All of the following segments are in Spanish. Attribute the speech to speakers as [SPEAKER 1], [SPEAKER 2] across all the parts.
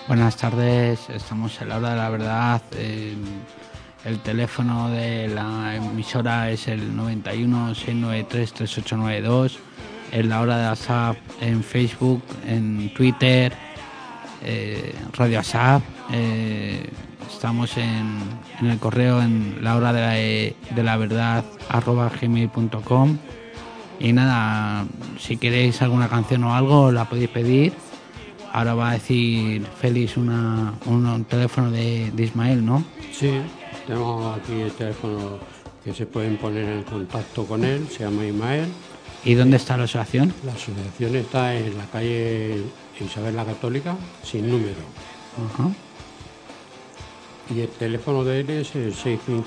[SPEAKER 1] Buenas tardes, estamos en la hora de la verdad. El teléfono de la emisora es el 91 693 3892. Es la hora de WhatsApp en Facebook, en Twitter, Radio WhatsApp. Estamos en el correo en la hora de la verdad @gmail.com. Y nada, si queréis alguna canción o algo, la podéis pedir. Ahora va a decir Félix un teléfono de Ismael, ¿no?
[SPEAKER 2] Sí, tenemos aquí el teléfono que se pueden poner en contacto con él, se llama Ismael.
[SPEAKER 1] ¿Y dónde está la asociación?
[SPEAKER 2] La asociación está en la calle Isabel la Católica, sin número.
[SPEAKER 1] Uh-huh.
[SPEAKER 2] Y el teléfono de él es el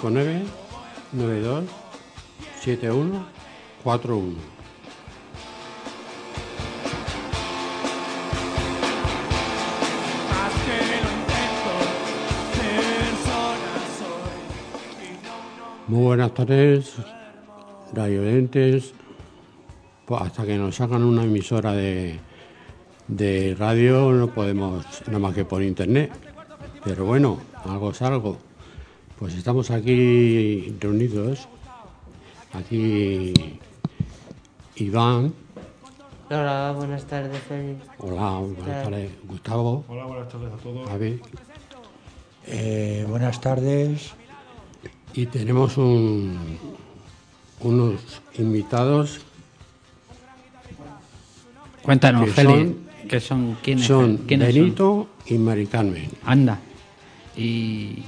[SPEAKER 2] 659-92-7141. Muy buenas tardes, radioyentes. Pues hasta que nos sacan una emisora de radio no podemos nada más que por internet. Pero bueno, algo es algo. Pues estamos aquí reunidos. Aquí Iván.
[SPEAKER 3] Hola, buenas tardes, Félix.
[SPEAKER 2] Hola, buenas tardes, Gustavo.
[SPEAKER 4] Hola, buenas tardes a todos.
[SPEAKER 2] Javi.
[SPEAKER 5] Buenas tardes.
[SPEAKER 2] Y tenemos unos invitados.
[SPEAKER 1] Cuéntanos,
[SPEAKER 2] que
[SPEAKER 1] Félix, ¿quiénes
[SPEAKER 2] son Benito
[SPEAKER 1] son?
[SPEAKER 2] y Mari Carmen.
[SPEAKER 1] Anda. ¿Y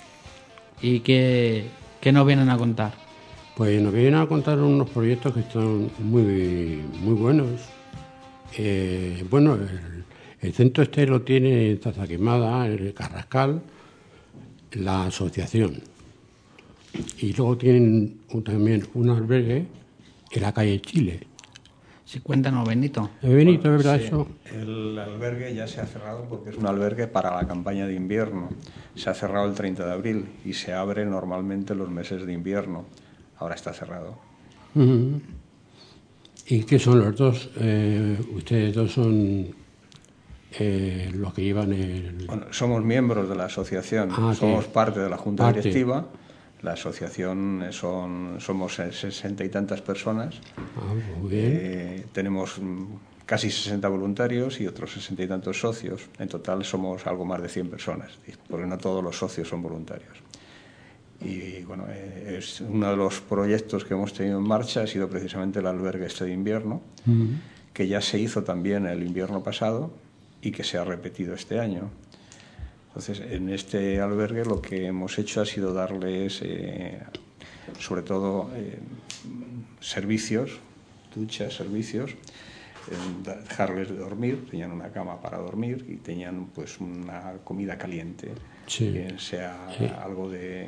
[SPEAKER 1] qué nos vienen a contar?
[SPEAKER 2] Pues nos vienen a contar unos proyectos que están muy buenos. Bueno, el centro este lo tiene en Zazaquemada, en el Carrascal, la asociación. Y luego tienen también un albergue en la calle Chile.
[SPEAKER 1] Sí, cuéntanos, Benito.
[SPEAKER 2] Benito, ¿es verdad
[SPEAKER 6] sí,
[SPEAKER 2] eso?
[SPEAKER 6] El albergue ya se ha cerrado porque es un albergue para la campaña de invierno. Se ha cerrado el 30 de abril y se abre normalmente los meses de invierno. Ahora está cerrado.
[SPEAKER 2] Uh-huh. ¿Y qué son los dos? Ustedes dos son los que llevan el...
[SPEAKER 6] Bueno, somos miembros de la asociación, somos parte de la junta directiva. La asociación somos 60 y tantas personas.
[SPEAKER 2] Muy bien.
[SPEAKER 6] Tenemos casi 60 voluntarios y otros 60 y tantos socios. En total somos algo más de 100 personas, porque no todos los socios son voluntarios. Y bueno, es uno de los proyectos que hemos tenido en marcha ha sido precisamente el albergue este de invierno, que ya se hizo también el invierno pasado y que se ha repetido este año. Entonces, en este albergue lo que hemos hecho ha sido darles, sobre todo, servicios, duchas, servicios, dejarles de dormir, tenían una cama para dormir y tenían pues una comida caliente, sea algo de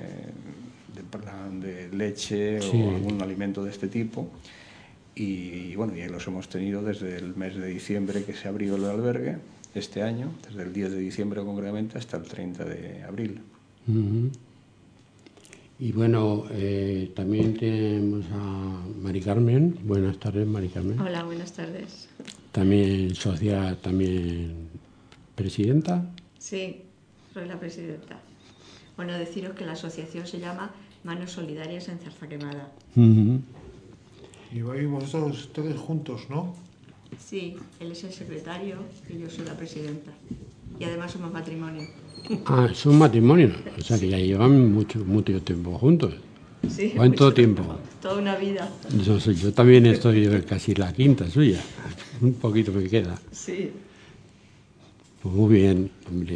[SPEAKER 6] leche o algún alimento de este tipo. Y bueno, y ahí los hemos tenido desde el mes de diciembre que se abrió el albergue. Este año, desde el 10 de diciembre concretamente hasta el 30 de abril.
[SPEAKER 2] Uh-huh. Y bueno, también tenemos a Mari Carmen. Buenas tardes, Mari Carmen.
[SPEAKER 7] Hola, buenas tardes.
[SPEAKER 2] También social, también presidenta.
[SPEAKER 7] Sí, soy la presidenta. Bueno, deciros que la asociación se llama Manos Solidarias en Zazaquemada.
[SPEAKER 2] Uh-huh.
[SPEAKER 4] Y vais vosotros todos juntos, ¿no?
[SPEAKER 7] Sí, él es el secretario y yo soy la presidenta. Y además somos matrimonio.
[SPEAKER 2] Ah, es un matrimonio. O sea que ya llevan mucho tiempo juntos.
[SPEAKER 7] Sí,
[SPEAKER 2] ¿Cuánto tiempo?
[SPEAKER 7] Toda una vida.
[SPEAKER 2] Yo también estoy casi la quinta suya. Un poquito me queda.
[SPEAKER 7] Sí.
[SPEAKER 2] Pues muy bien, hombre.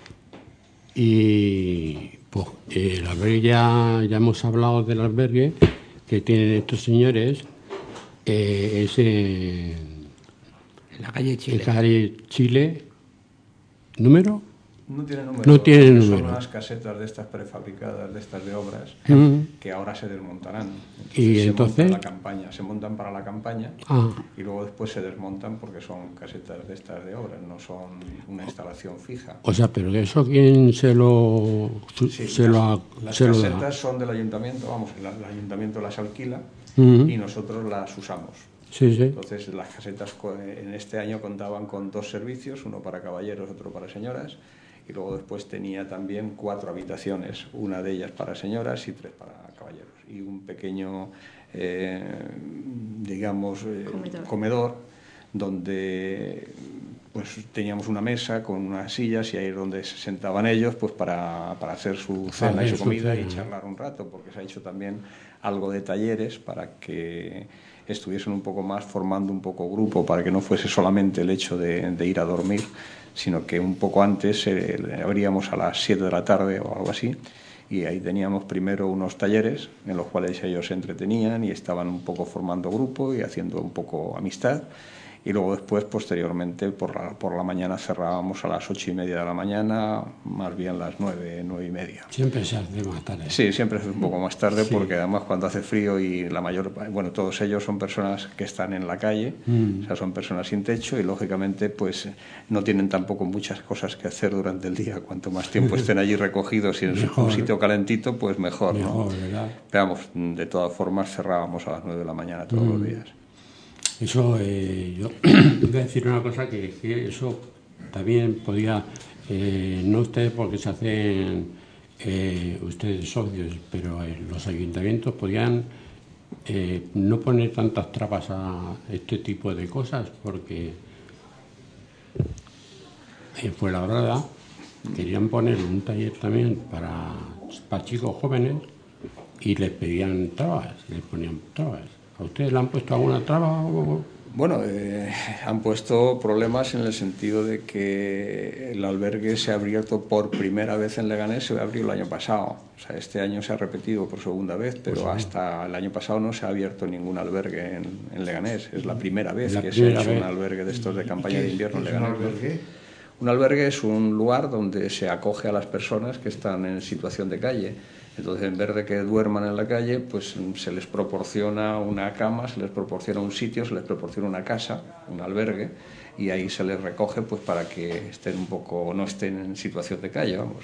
[SPEAKER 2] Y pues el albergue ya hemos hablado del albergue que tienen estos señores. Es
[SPEAKER 1] En la calle Chile.
[SPEAKER 2] En calle Chile, ¿número?
[SPEAKER 6] No tiene número.
[SPEAKER 2] No tiene número.
[SPEAKER 6] Son unas casetas de estas prefabricadas, de estas de obras, que ahora se desmontarán. Se montan para la campaña y luego después se desmontan porque son casetas de estas de obras, no son una instalación fija.
[SPEAKER 2] O sea, pero eso ¿quién se lo
[SPEAKER 6] Las casetas son del ayuntamiento, el ayuntamiento las alquila y nosotros las usamos.
[SPEAKER 2] Sí, sí.
[SPEAKER 6] Entonces las casetas en este año contaban con 2 servicios, uno para caballeros, otro para señoras, y luego después tenía también 4 habitaciones, una de ellas para señoras y 3 para caballeros, y un pequeño, comedor donde pues teníamos una mesa con unas sillas y ahí es donde se sentaban ellos pues para hacer su cena y su comida y charlar un rato, porque se ha hecho también algo de talleres para que estuviesen un poco más formando un poco grupo, para que no fuese solamente el hecho de ir a dormir, sino que un poco antes abríamos a las 7 de la tarde o algo así, y ahí teníamos primero unos talleres en los cuales ellos se entretenían y estaban un poco formando grupo y haciendo un poco amistad. Y luego después, posteriormente, por la mañana cerrábamos a las 8:30 de la mañana, más bien las 9:30.
[SPEAKER 2] Siempre se hace más tarde.
[SPEAKER 6] Sí, siempre es un poco más tarde, porque además cuando hace frío y todos ellos son personas que están en la calle, o sea, son personas sin techo y lógicamente pues no tienen tampoco muchas cosas que hacer durante el día. Cuanto más tiempo estén allí recogidos y en un sitio calentito, pues mejor, ¿no?
[SPEAKER 2] ¿Verdad?
[SPEAKER 6] Pero vamos, de todas formas cerrábamos a las 9 de la mañana todos los días.
[SPEAKER 2] Eso, yo voy a decir una cosa, que eso también podía, no ustedes porque se hacen ustedes socios, pero los ayuntamientos podían no poner tantas trabas a este tipo de cosas, porque en Fuenlabrada querían poner un taller también para chicos jóvenes y les pedían trabas, les ponían trabas. ¿A ustedes le han puesto alguna traba?
[SPEAKER 6] Bueno, han puesto problemas en el sentido de que el albergue se ha abierto por primera vez en Leganés, se abrió el año pasado. O sea, este año se ha repetido por segunda vez, pero hasta el año pasado no se ha abierto ningún albergue en Leganés. Es la primera vez que se ha hecho un albergue de estos de campaña de invierno en Leganés. Un albergue es un lugar donde se acoge a las personas que están en situación de calle. Entonces, en vez de que duerman en la calle, pues se les proporciona una cama, se les proporciona un sitio, se les proporciona una casa, un albergue, y ahí se les recoge pues para que estén no estén en situación de calle, vamos.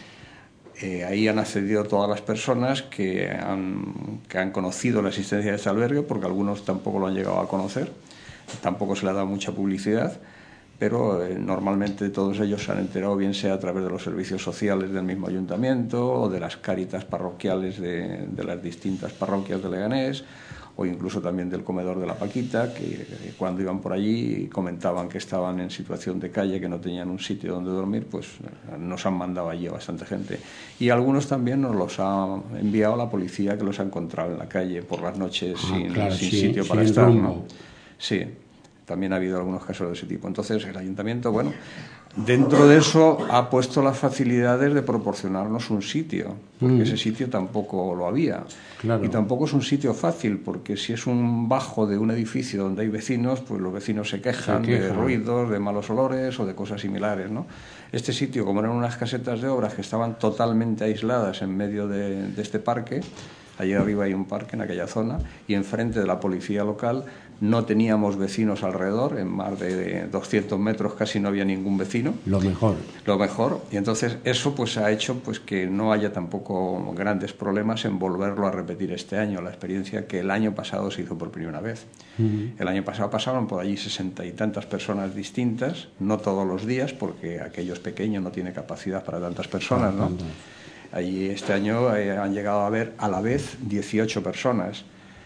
[SPEAKER 6] Ahí han accedido todas las personas que han conocido la existencia de este albergue, porque algunos tampoco lo han llegado a conocer, tampoco se le ha dado mucha publicidad, pero normalmente todos ellos se han enterado, bien sea a través de los servicios sociales del mismo ayuntamiento o de las cáritas parroquiales de las distintas parroquias de Leganés, o incluso también del comedor de la Paquita, que cuando iban por allí comentaban que estaban en situación de calle, que no tenían un sitio donde dormir, pues nos han mandado allí a bastante gente. Y algunos también nos los ha enviado la policía, que los ha encontrado en la calle por las noches sin sitio para estar, ¿no? Sí. También ha habido algunos casos de ese tipo. Entonces, el ayuntamiento, bueno, dentro de eso ha puesto las facilidades de proporcionarnos un sitio, porque ese sitio tampoco lo había. Claro. Y tampoco es un sitio fácil, porque si es un bajo de un edificio donde hay vecinos, pues los vecinos se quejan de ruidos, de malos olores o de cosas similares, ¿no? Este sitio, como eran unas casetas de obras que estaban totalmente aisladas en medio de este parque, allí arriba hay un parque en aquella zona, y enfrente de la policía local no teníamos vecinos alrededor, en más de 200 metros casi no había ningún vecino.
[SPEAKER 2] Lo mejor.
[SPEAKER 6] Y entonces eso pues ha hecho pues que no haya tampoco grandes problemas en volverlo a repetir este año, la experiencia que el año pasado se hizo por primera vez. El año pasado pasaron por allí 60 y tantas personas distintas, no todos los días, porque aquello es pequeño, no tiene capacidad para tantas personas, ¿no? Allí este año han llegado a ver a la vez 18 personas.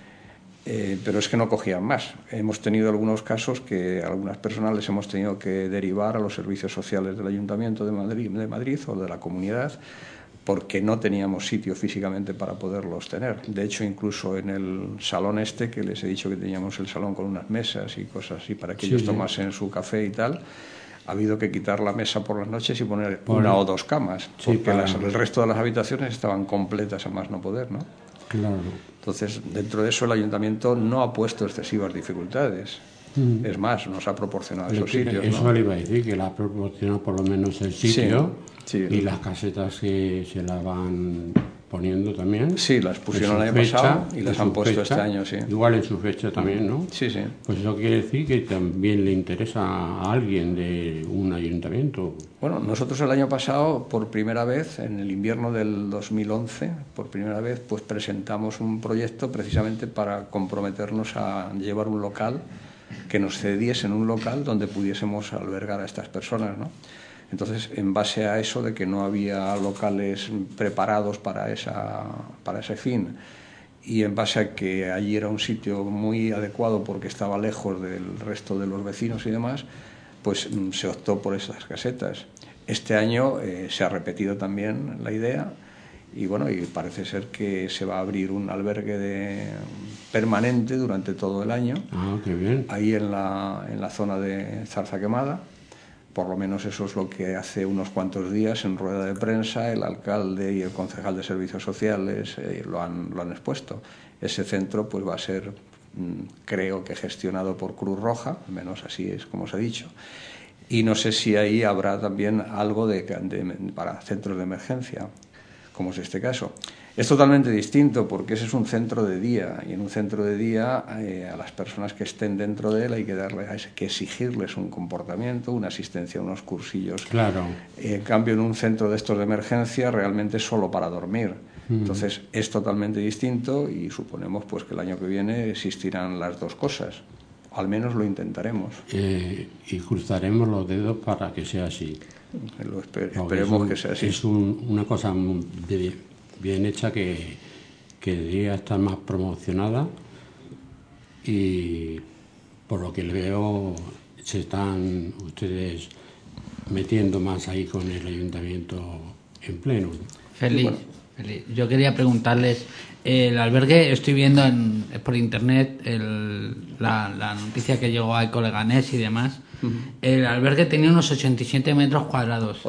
[SPEAKER 6] Pero es que no cogían más. Hemos tenido algunos casos que a algunas personas les hemos tenido que derivar a los servicios sociales del Ayuntamiento de Madrid o de la comunidad, porque no teníamos sitio físicamente para poderlos tener. De hecho, incluso en el salón este, que les he dicho que teníamos el salón con unas mesas y cosas así para que ellos tomasen su café y tal, ha habido que quitar la mesa por las noches y poner una o dos camas, porque el resto de las habitaciones estaban completas a más no poder, ¿no?
[SPEAKER 2] Claro.
[SPEAKER 6] Entonces, dentro de eso, el ayuntamiento no ha puesto excesivas dificultades. Es más, nos ha proporcionado esos sitios.
[SPEAKER 2] Eso le iba a decir, que le ha proporcionado por lo menos el sitio y las casetas que se las van poniendo también.
[SPEAKER 6] Sí, las pusieron el año pasado y las han puesto este año, sí.
[SPEAKER 2] Igual en su fecha también, ¿no?
[SPEAKER 6] Sí, sí.
[SPEAKER 2] Pues eso quiere decir que también le interesa a alguien de un ayuntamiento. ayuntamiento?
[SPEAKER 6] Bueno, nosotros el año pasado, por primera vez, en el invierno del 2011, por primera vez, pues presentamos un proyecto precisamente para comprometernos a llevar un local, que nos cediesen un local donde pudiésemos albergar a estas personas, ¿no? Entonces, en base a eso de que no había locales preparados para ese fin, y en base a que allí era un sitio muy adecuado porque estaba lejos del resto de los vecinos y demás, pues se optó por esas casetas. Este año se ha repetido también la idea y bueno, y parece ser que se va a abrir un albergue permanente durante todo el año.
[SPEAKER 2] Ah, qué bien.
[SPEAKER 6] Ahí en la zona de Zarza Quemada. Por lo menos eso es lo que hace unos cuantos días en rueda de prensa el alcalde y el concejal de Servicios Sociales lo han expuesto. Ese centro pues va a ser, creo que gestionado por Cruz Roja, al menos así es como se ha dicho. Y no sé si ahí habrá también algo para centros de emergencia, como es este caso. Es totalmente distinto porque ese es un centro de día y en un centro de día a las personas que estén dentro de él hay que exigirles un comportamiento, una asistencia, unos cursillos.
[SPEAKER 2] Claro.
[SPEAKER 6] En cambio, en un centro de estos de emergencia realmente es solo para dormir. Entonces es totalmente distinto y suponemos pues que el año que viene existirán las dos cosas. Al menos lo intentaremos.
[SPEAKER 2] Y cruzaremos los dedos para que sea así.
[SPEAKER 6] Esperemos que sea así.
[SPEAKER 2] Es una cosa bien hecha que debería estar más promocionada y por lo que veo se están ustedes metiendo más ahí con el ayuntamiento en pleno.
[SPEAKER 1] Feliz. Yo quería preguntarles, el albergue, estoy viendo por internet la noticia que llegó a Ecoleganés y demás. El albergue tenía unos 87 metros cuadrados.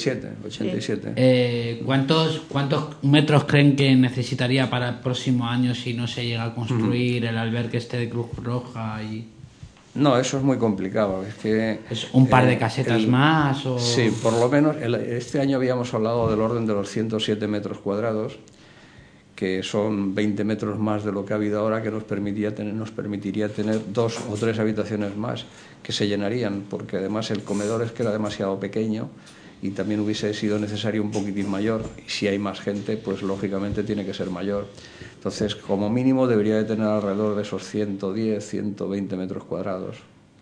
[SPEAKER 6] 87.
[SPEAKER 1] ¿Cuántos metros creen que necesitaría para el próximo año si no se llega a construir el albergue de Cruz Roja?
[SPEAKER 6] No, eso es muy complicado.
[SPEAKER 1] ¿Es un par de casetas más? O...
[SPEAKER 6] Sí, por lo menos este año habíamos hablado del orden de los 107 metros cuadrados, que son 20 metros más de lo que ha habido ahora, que nos permitiría tener 2 o 3 habitaciones más que se llenarían, porque además el comedor es que era demasiado pequeño y también hubiese sido necesario un poquitín mayor, y si hay más gente, pues lógicamente tiene que ser mayor. Entonces, como mínimo debería de tener alrededor de esos 110, 120 metros cuadrados.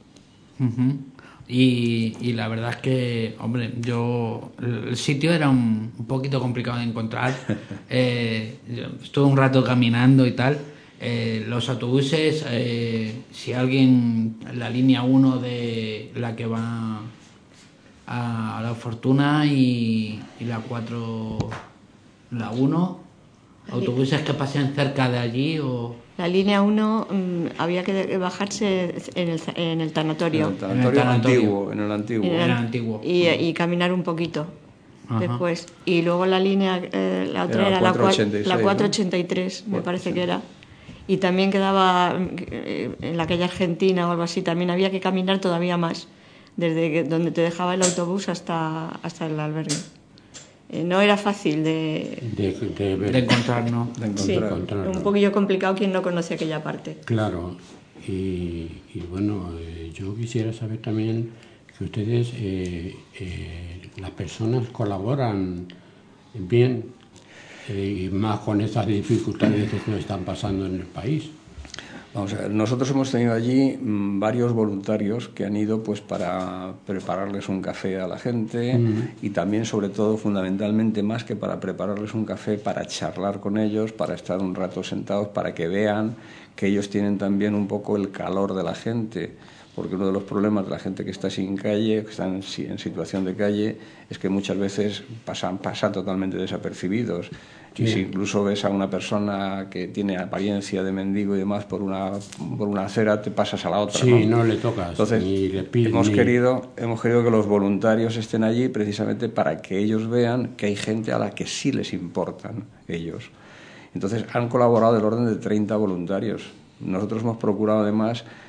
[SPEAKER 1] Y la verdad es que, hombre, el sitio era un poquito complicado de encontrar. Estuve un rato caminando y tal. Los autobuses, si alguien, la línea 1 de la que va a La Fortuna y la 4, la 1, autobuses que pasen cerca de allí o...
[SPEAKER 7] La línea 1 había que bajarse en el tanatorio.
[SPEAKER 6] En el antiguo.
[SPEAKER 7] Y caminar un poquito. Ajá. Después. Y luego la línea, la otra era la 483, ¿no? Me parece que era. Y también quedaba en la calle Argentina o algo así. También había que caminar todavía más, desde donde te dejaba el autobús hasta el albergue. No era fácil de
[SPEAKER 1] encontrar, ¿no?
[SPEAKER 7] Sí, un poquillo complicado quien no conoce aquella parte.
[SPEAKER 2] Claro, y bueno, yo quisiera saber también que ustedes, las personas colaboran bien y más con estas dificultades que nos están pasando en el país.
[SPEAKER 6] Vamos a ver, nosotros hemos tenido allí varios voluntarios que han ido pues para prepararles un café a la gente y también, sobre todo, fundamentalmente, más que para prepararles un café, para charlar con ellos, para estar un rato sentados, para que vean que ellos tienen también un poco el calor de la gente, porque uno de los problemas de la gente que está sin calle, que está en situación de calle, es que muchas veces pasan totalmente desapercibidos. Y si incluso ves a una persona que tiene apariencia de mendigo y demás por una acera, te pasas a la otra.
[SPEAKER 2] Sí, no le tocas.
[SPEAKER 6] Entonces,
[SPEAKER 2] ni le pides,
[SPEAKER 6] hemos querido que los voluntarios estén allí precisamente para que ellos vean que hay gente a la que sí les importan ellos. Entonces, han colaborado del orden de 30 voluntarios. Nosotros hemos procurado además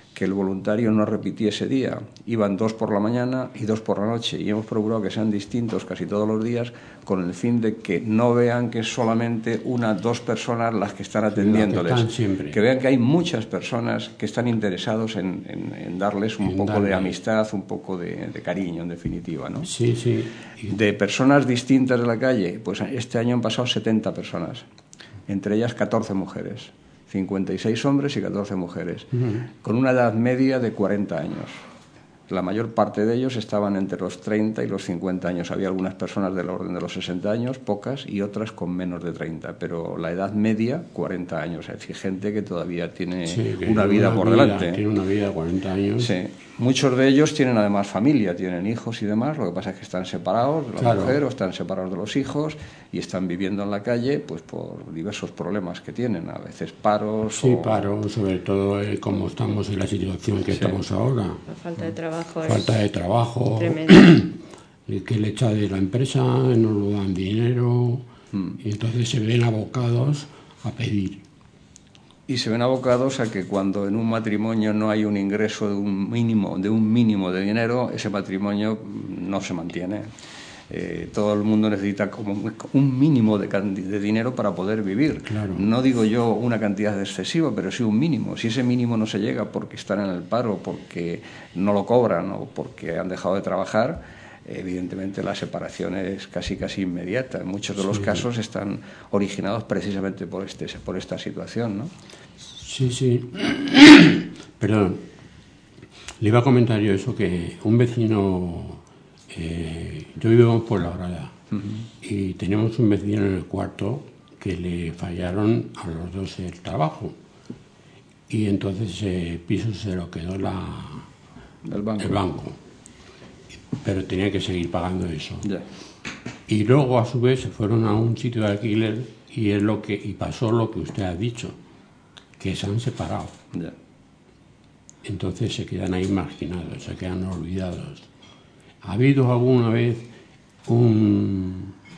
[SPEAKER 6] que el voluntario no repitiese día. Iban 2 por la mañana y 2 por la noche, y hemos procurado que sean distintos casi todos los días, con el fin de que no vean que es solamente 1 o 2 personas las que están atendiéndoles, que vean que hay muchas personas que están interesados en darles un poco de amistad, un poco de cariño, en definitiva, ¿no?
[SPEAKER 2] Sí, sí.
[SPEAKER 6] De personas distintas de la calle, pues este año han pasado 70 personas, entre ellas 14 mujeres. 56 hombres y 14 mujeres, con una edad media de 40 años. La mayor parte de ellos estaban entre los 30 y los 50 años. Había algunas personas del orden de los 60 años, pocas, y otras con menos de 30. Pero la edad media, 40 años. Es decir, gente que todavía tiene una vida por delante.
[SPEAKER 2] Tiene una vida de 40 años.
[SPEAKER 6] Sí. Muchos de ellos tienen además familia, tienen hijos y demás. Lo que pasa es que están separados de la mujer, o están separados de los hijos, y están viviendo en la calle pues por diversos problemas que tienen. A veces paros.
[SPEAKER 2] Sí, paros, sobre todo como estamos en la situación que estamos ahora.
[SPEAKER 7] La falta de trabajo.
[SPEAKER 2] Falta de trabajo.
[SPEAKER 7] Tremendo.
[SPEAKER 2] Que le echa de la empresa, no le dan dinero, y entonces se ven abocados a pedir.
[SPEAKER 6] Y se ven abocados a que cuando en un matrimonio no hay un ingreso de un mínimo de dinero, ese matrimonio no se mantiene. Todo el mundo necesita como un mínimo de dinero para poder vivir.
[SPEAKER 2] Claro.
[SPEAKER 6] No digo yo una cantidad excesiva, pero sí un mínimo. Si ese mínimo no se llega porque están en el paro, porque no lo cobran o porque han dejado de trabajar, evidentemente la separación es casi inmediata. En muchos de los casos están originados precisamente por esta situación, ¿no?
[SPEAKER 2] Sí. Perdón. Le iba a comentar yo eso, que un vecino... yo vivo por La Grada, y tenemos un vecino en el cuarto que le fallaron a los 2 el trabajo. Y entonces ese piso se lo quedó el banco. Pero tenía que seguir pagando eso.
[SPEAKER 6] Yeah.
[SPEAKER 2] Y luego a su vez se fueron a un sitio de alquiler y pasó lo que usted ha dicho, que se han separado.
[SPEAKER 6] Yeah.
[SPEAKER 2] Entonces se quedan ahí marginados, se quedan olvidados. ¿Ha habido alguna vez una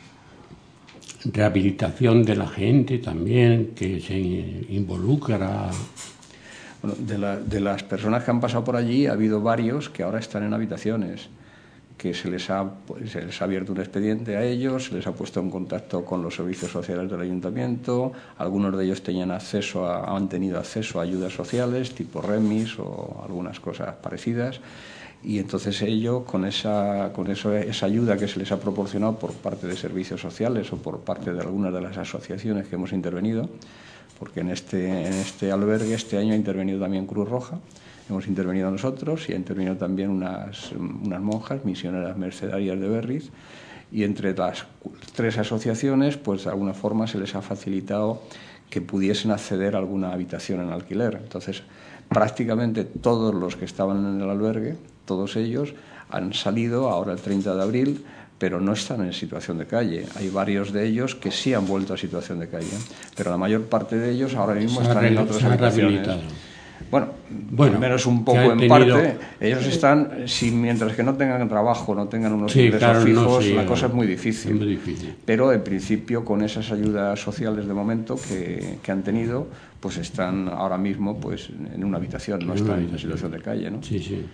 [SPEAKER 2] rehabilitación de la gente también que se involucra?
[SPEAKER 6] Bueno, de las personas que han pasado por allí ha habido varios que ahora están en habitaciones, que se les ha abierto un expediente a ellos, se les ha puesto en contacto con los servicios sociales del ayuntamiento. Algunos de ellos han tenido acceso a ayudas sociales tipo Remis o algunas cosas parecidas, y entonces ellos con esa ayuda que se les ha proporcionado por parte de servicios sociales o por parte de algunas de las asociaciones que hemos intervenido, porque en este albergue este año ha intervenido también Cruz Roja. Hemos intervenido nosotros y ha intervenido también unas monjas misioneras mercedarias de Berriz, y entre las 3 asociaciones pues de alguna forma se les ha facilitado que pudiesen acceder a alguna habitación en alquiler. Entonces prácticamente todos los que estaban en el albergue, todos ellos han salido ahora el 30 de abril, pero no están en situación de calle. Hay varios de ellos que sí han vuelto a situación de calle, pero la mayor parte de ellos ahora mismo están en otras habitaciones. Bueno, al menos un poco en parte. Ellos están, mientras que no tengan trabajo, no tengan unos ingresos fijos, la cosa es muy difícil. Pero en principio, con esas ayudas sociales de momento que han tenido, pues están ahora mismo pues en una habitación, no están en situación de calle, ¿no?
[SPEAKER 2] Sí.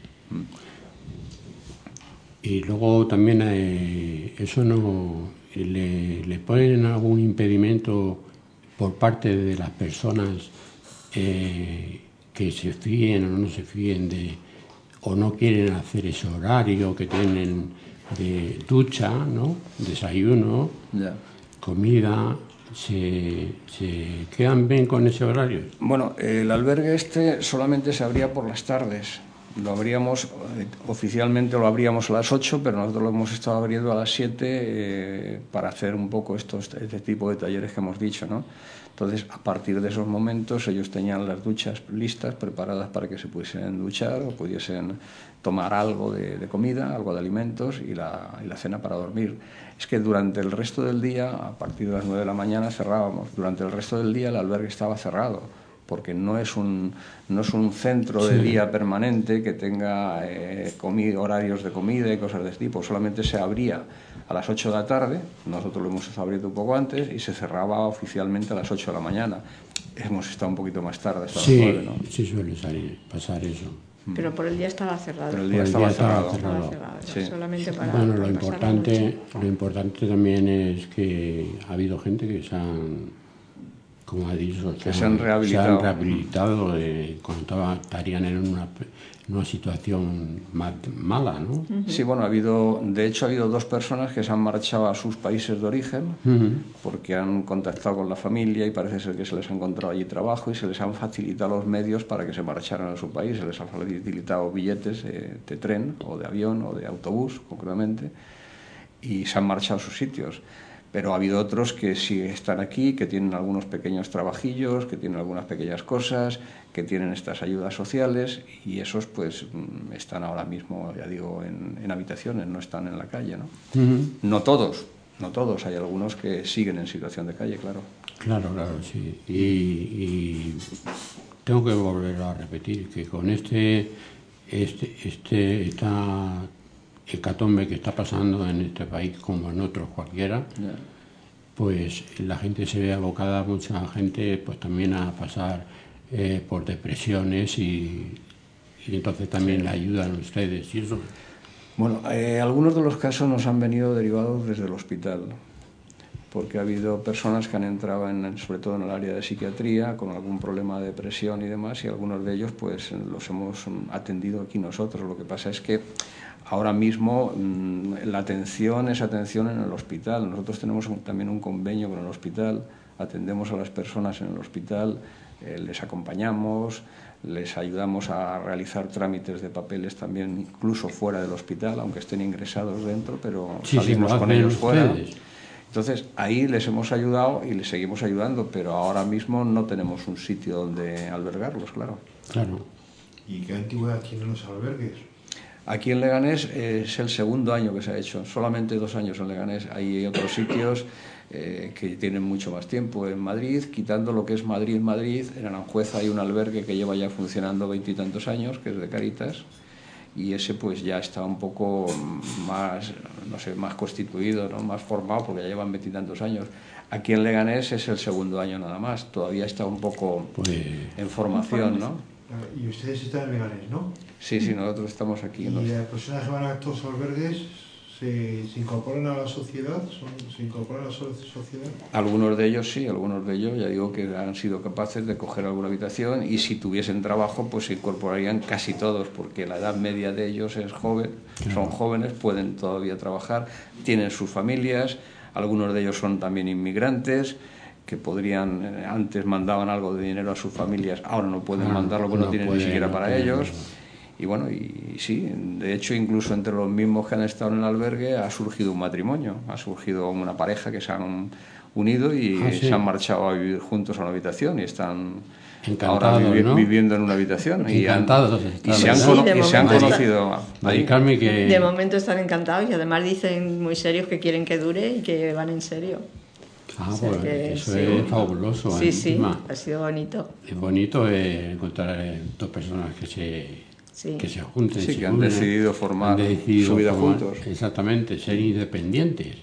[SPEAKER 2] Y luego también eso no le ponen algún impedimento por parte de las personas que se fíen o no se fíen o no quieren hacer ese horario que tienen de ducha, ¿no? Desayuno, comida. ¿Se quedan bien con ese horario?
[SPEAKER 6] Bueno, el albergue solamente se abría por las tardes. Oficialmente lo abríamos a las 8, pero nosotros lo hemos estado abriendo a las 7 para hacer un poco este tipo de talleres que hemos dicho, ¿no? Entonces, a partir de esos momentos, ellos tenían las duchas listas, preparadas para que se pudiesen duchar o pudiesen tomar algo de comida, algo de alimentos y la cena para dormir. Es que durante el resto del día, a partir de las 9 de la mañana, cerrábamos. Durante el resto del día el albergue estaba cerrado, porque no es un centro de día permanente que tenga horarios de comida y cosas de este tipo. Solamente se abría a las 8 de la tarde, nosotros lo hemos estado abriendo un poco antes, y se cerraba oficialmente a las 8 de la mañana. hemos estado un poquito más tarde, hasta
[SPEAKER 2] sí,
[SPEAKER 6] las 9, ¿no?
[SPEAKER 2] Sí, suele pasar eso.
[SPEAKER 7] Pero por el día estaba cerrado.
[SPEAKER 6] Pero el día estaba cerrado.
[SPEAKER 7] Sí. Solamente para,
[SPEAKER 2] bueno,
[SPEAKER 7] para
[SPEAKER 2] lo importante también es que ha habido gente que se han, como ha dicho,
[SPEAKER 6] se han rehabilitado
[SPEAKER 2] cuando estarían en una situación mala, ¿no?
[SPEAKER 6] Sí, bueno, de hecho ha habido 2 personas que se han marchado a sus países de origen porque han contactado con la familia y parece ser que se les ha encontrado allí trabajo y se les han facilitado los medios para que se marcharan a su país, se les han facilitado billetes de tren o de avión o de autobús, concretamente, y se han marchado a sus sitios. Pero ha habido otros que sí están aquí, que tienen algunos pequeños trabajillos, que tienen algunas pequeñas cosas, que tienen estas ayudas sociales y esos pues están ahora mismo, ya digo, en habitaciones, no están en la calle, ¿no? No todos, hay algunos que siguen en situación de calle, claro. Claro,
[SPEAKER 2] sí. Y tengo que volver a repetir que con esta hecatombe que está pasando en este país como en otros cualquiera, pues la gente se ve abocada, mucha gente, pues también a pasar por depresiones y entonces también le ayudan ustedes y eso.
[SPEAKER 6] Bueno, algunos de los casos nos han venido derivados desde el hospital, porque ha habido personas que han entrado sobre todo en el área de psiquiatría con algún problema de depresión y demás, y algunos de ellos pues los hemos atendido aquí nosotros. Lo que pasa es que ahora mismo la atención es atención en el hospital. Nosotros tenemos también un convenio con el hospital, atendemos a las personas en el hospital, les acompañamos, les ayudamos a realizar trámites de papeles también incluso fuera del hospital, aunque estén ingresados dentro, pero salimos con ellos fuera. Entonces ahí les hemos ayudado y les seguimos ayudando, pero ahora mismo no tenemos un sitio donde albergarlos, claro.
[SPEAKER 4] ¿Y qué antigüedad tienen los albergues?
[SPEAKER 6] Aquí en Leganés es el segundo año que se ha hecho, solamente 2 años en Leganés. Hay otros sitios que tienen mucho más tiempo. En Madrid, quitando lo que es Madrid, en Aranjuez hay un albergue que lleva ya funcionando 20 y tantos años, que es de Cáritas, y ese pues ya está un poco más, no sé, más constituido, ¿no? Más formado, porque ya llevan 20 y tantos años. Aquí en Leganés es el segundo año nada más, todavía está un poco en formación, ¿no?
[SPEAKER 4] Y ustedes están en Leganés, ¿no?
[SPEAKER 6] Sí, nosotros estamos aquí.
[SPEAKER 4] ¿Y las personas que van a estos albergues se incorporan a la sociedad? ¿Se incorporan a la sociedad?
[SPEAKER 6] Algunos de ellos sí, algunos de ellos ya digo que han sido capaces de coger alguna habitación, y si tuviesen trabajo pues se incorporarían casi todos, porque la edad media de ellos es joven, son jóvenes, pueden todavía trabajar, tienen sus familias, algunos de ellos son también inmigrantes, que podrían, antes mandaban algo de dinero a sus familias, ahora no pueden mandarlo porque no tienen ni siquiera para ellos. Y bueno, y sí, de hecho incluso entre los mismos que han estado en el albergue ha surgido un matrimonio, ha surgido una pareja que se han unido y se han marchado a vivir juntos a una habitación y están ahora viviendo en una habitación.
[SPEAKER 2] Encantados.
[SPEAKER 6] Y se han conocido.
[SPEAKER 7] De momento están encantados y además dicen muy serios que quieren que dure y que van en serio.
[SPEAKER 2] Pues eso es fabuloso.
[SPEAKER 7] Sí, ha sido bonito.
[SPEAKER 2] Es bonito encontrar 2 personas que se junten,
[SPEAKER 6] que han decidido formar su vida juntos.
[SPEAKER 2] Exactamente, ser independientes,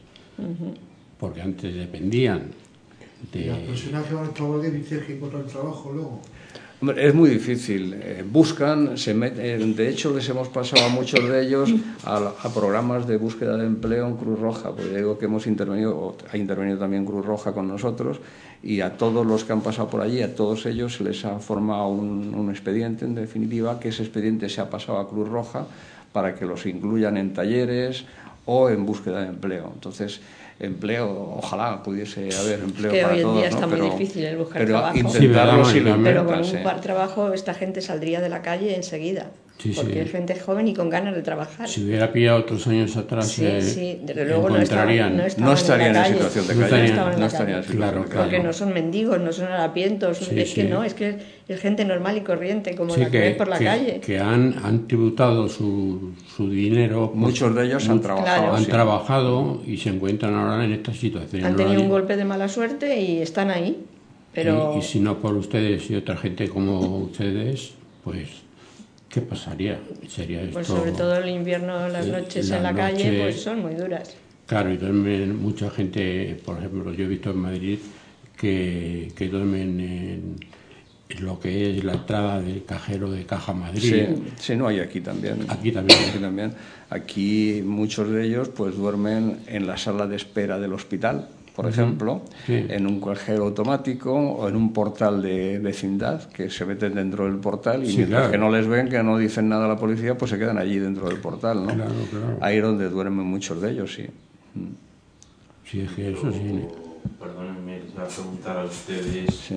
[SPEAKER 2] porque antes dependían de...
[SPEAKER 4] ¿Las personas que van a trabajar dicen que encuentran trabajo luego?
[SPEAKER 6] Hombre, es muy difícil, buscan, se meten, de hecho les hemos pasado a muchos de ellos a programas de búsqueda de empleo en Cruz Roja, porque digo que hemos intervenido, ha intervenido también Cruz Roja con nosotros, y a todos los que han pasado por allí, a todos ellos se les ha formado un expediente, en definitiva, que ese expediente se ha pasado a Cruz Roja para que los incluyan en talleres o en búsqueda de empleo. Entonces, empleo, ojalá pudiese haber empleo para todos.
[SPEAKER 7] Que hoy en día está muy difícil el buscar trabajo. Pero con un trabajo esta gente saldría de la calle enseguida. Porque es gente joven y con ganas de trabajar.
[SPEAKER 2] Si hubiera pillado otros años atrás,
[SPEAKER 7] desde luego
[SPEAKER 6] no estarían en situación de calle.
[SPEAKER 7] Porque no son mendigos, no son harapientos, es que es gente normal y corriente, como la que ves por la calle.
[SPEAKER 2] Que han tributado su dinero.
[SPEAKER 6] Muchos de ellos han trabajado.
[SPEAKER 2] Han trabajado y se encuentran ahora en esta situación.
[SPEAKER 7] Han tenido un golpe de mala suerte y están ahí. Pero...
[SPEAKER 2] Y si no por ustedes y otra gente como ustedes, pues... ¿qué pasaría? Sería esto...
[SPEAKER 7] Pues sobre todo el invierno, las noches en la calle, pues son muy duras.
[SPEAKER 2] Claro, y también mucha gente, por ejemplo, yo he visto en Madrid que duermen en lo que es la entrada del cajero de Caja Madrid.
[SPEAKER 6] Sí, no, hay aquí también.
[SPEAKER 2] Aquí también.
[SPEAKER 6] Aquí muchos de ellos pues duermen en la sala de espera del hospital, por ejemplo, en un cajero automático o en un portal de vecindad, que se meten dentro del portal y mientras que no les ven, que no dicen nada a la policía, pues se quedan allí dentro del portal, ¿no?
[SPEAKER 2] Claro.
[SPEAKER 6] Ahí es donde duermen muchos de ellos, sí.
[SPEAKER 2] Sí, es que eso sí.
[SPEAKER 5] Perdónenme, les voy a preguntar a ustedes.
[SPEAKER 6] Sí.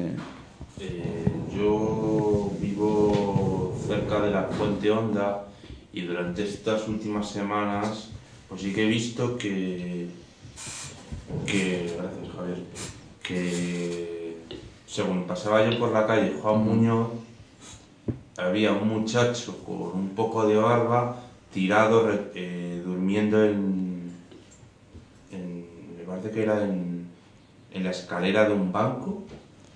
[SPEAKER 5] Yo vivo cerca de la Fuente Honda y durante estas últimas semanas pues sí que he visto que gracias Javier, que según pasaba yo por la calle Juan Muñoz había un muchacho con un poco de barba tirado durmiendo me parece que era en la escalera de un banco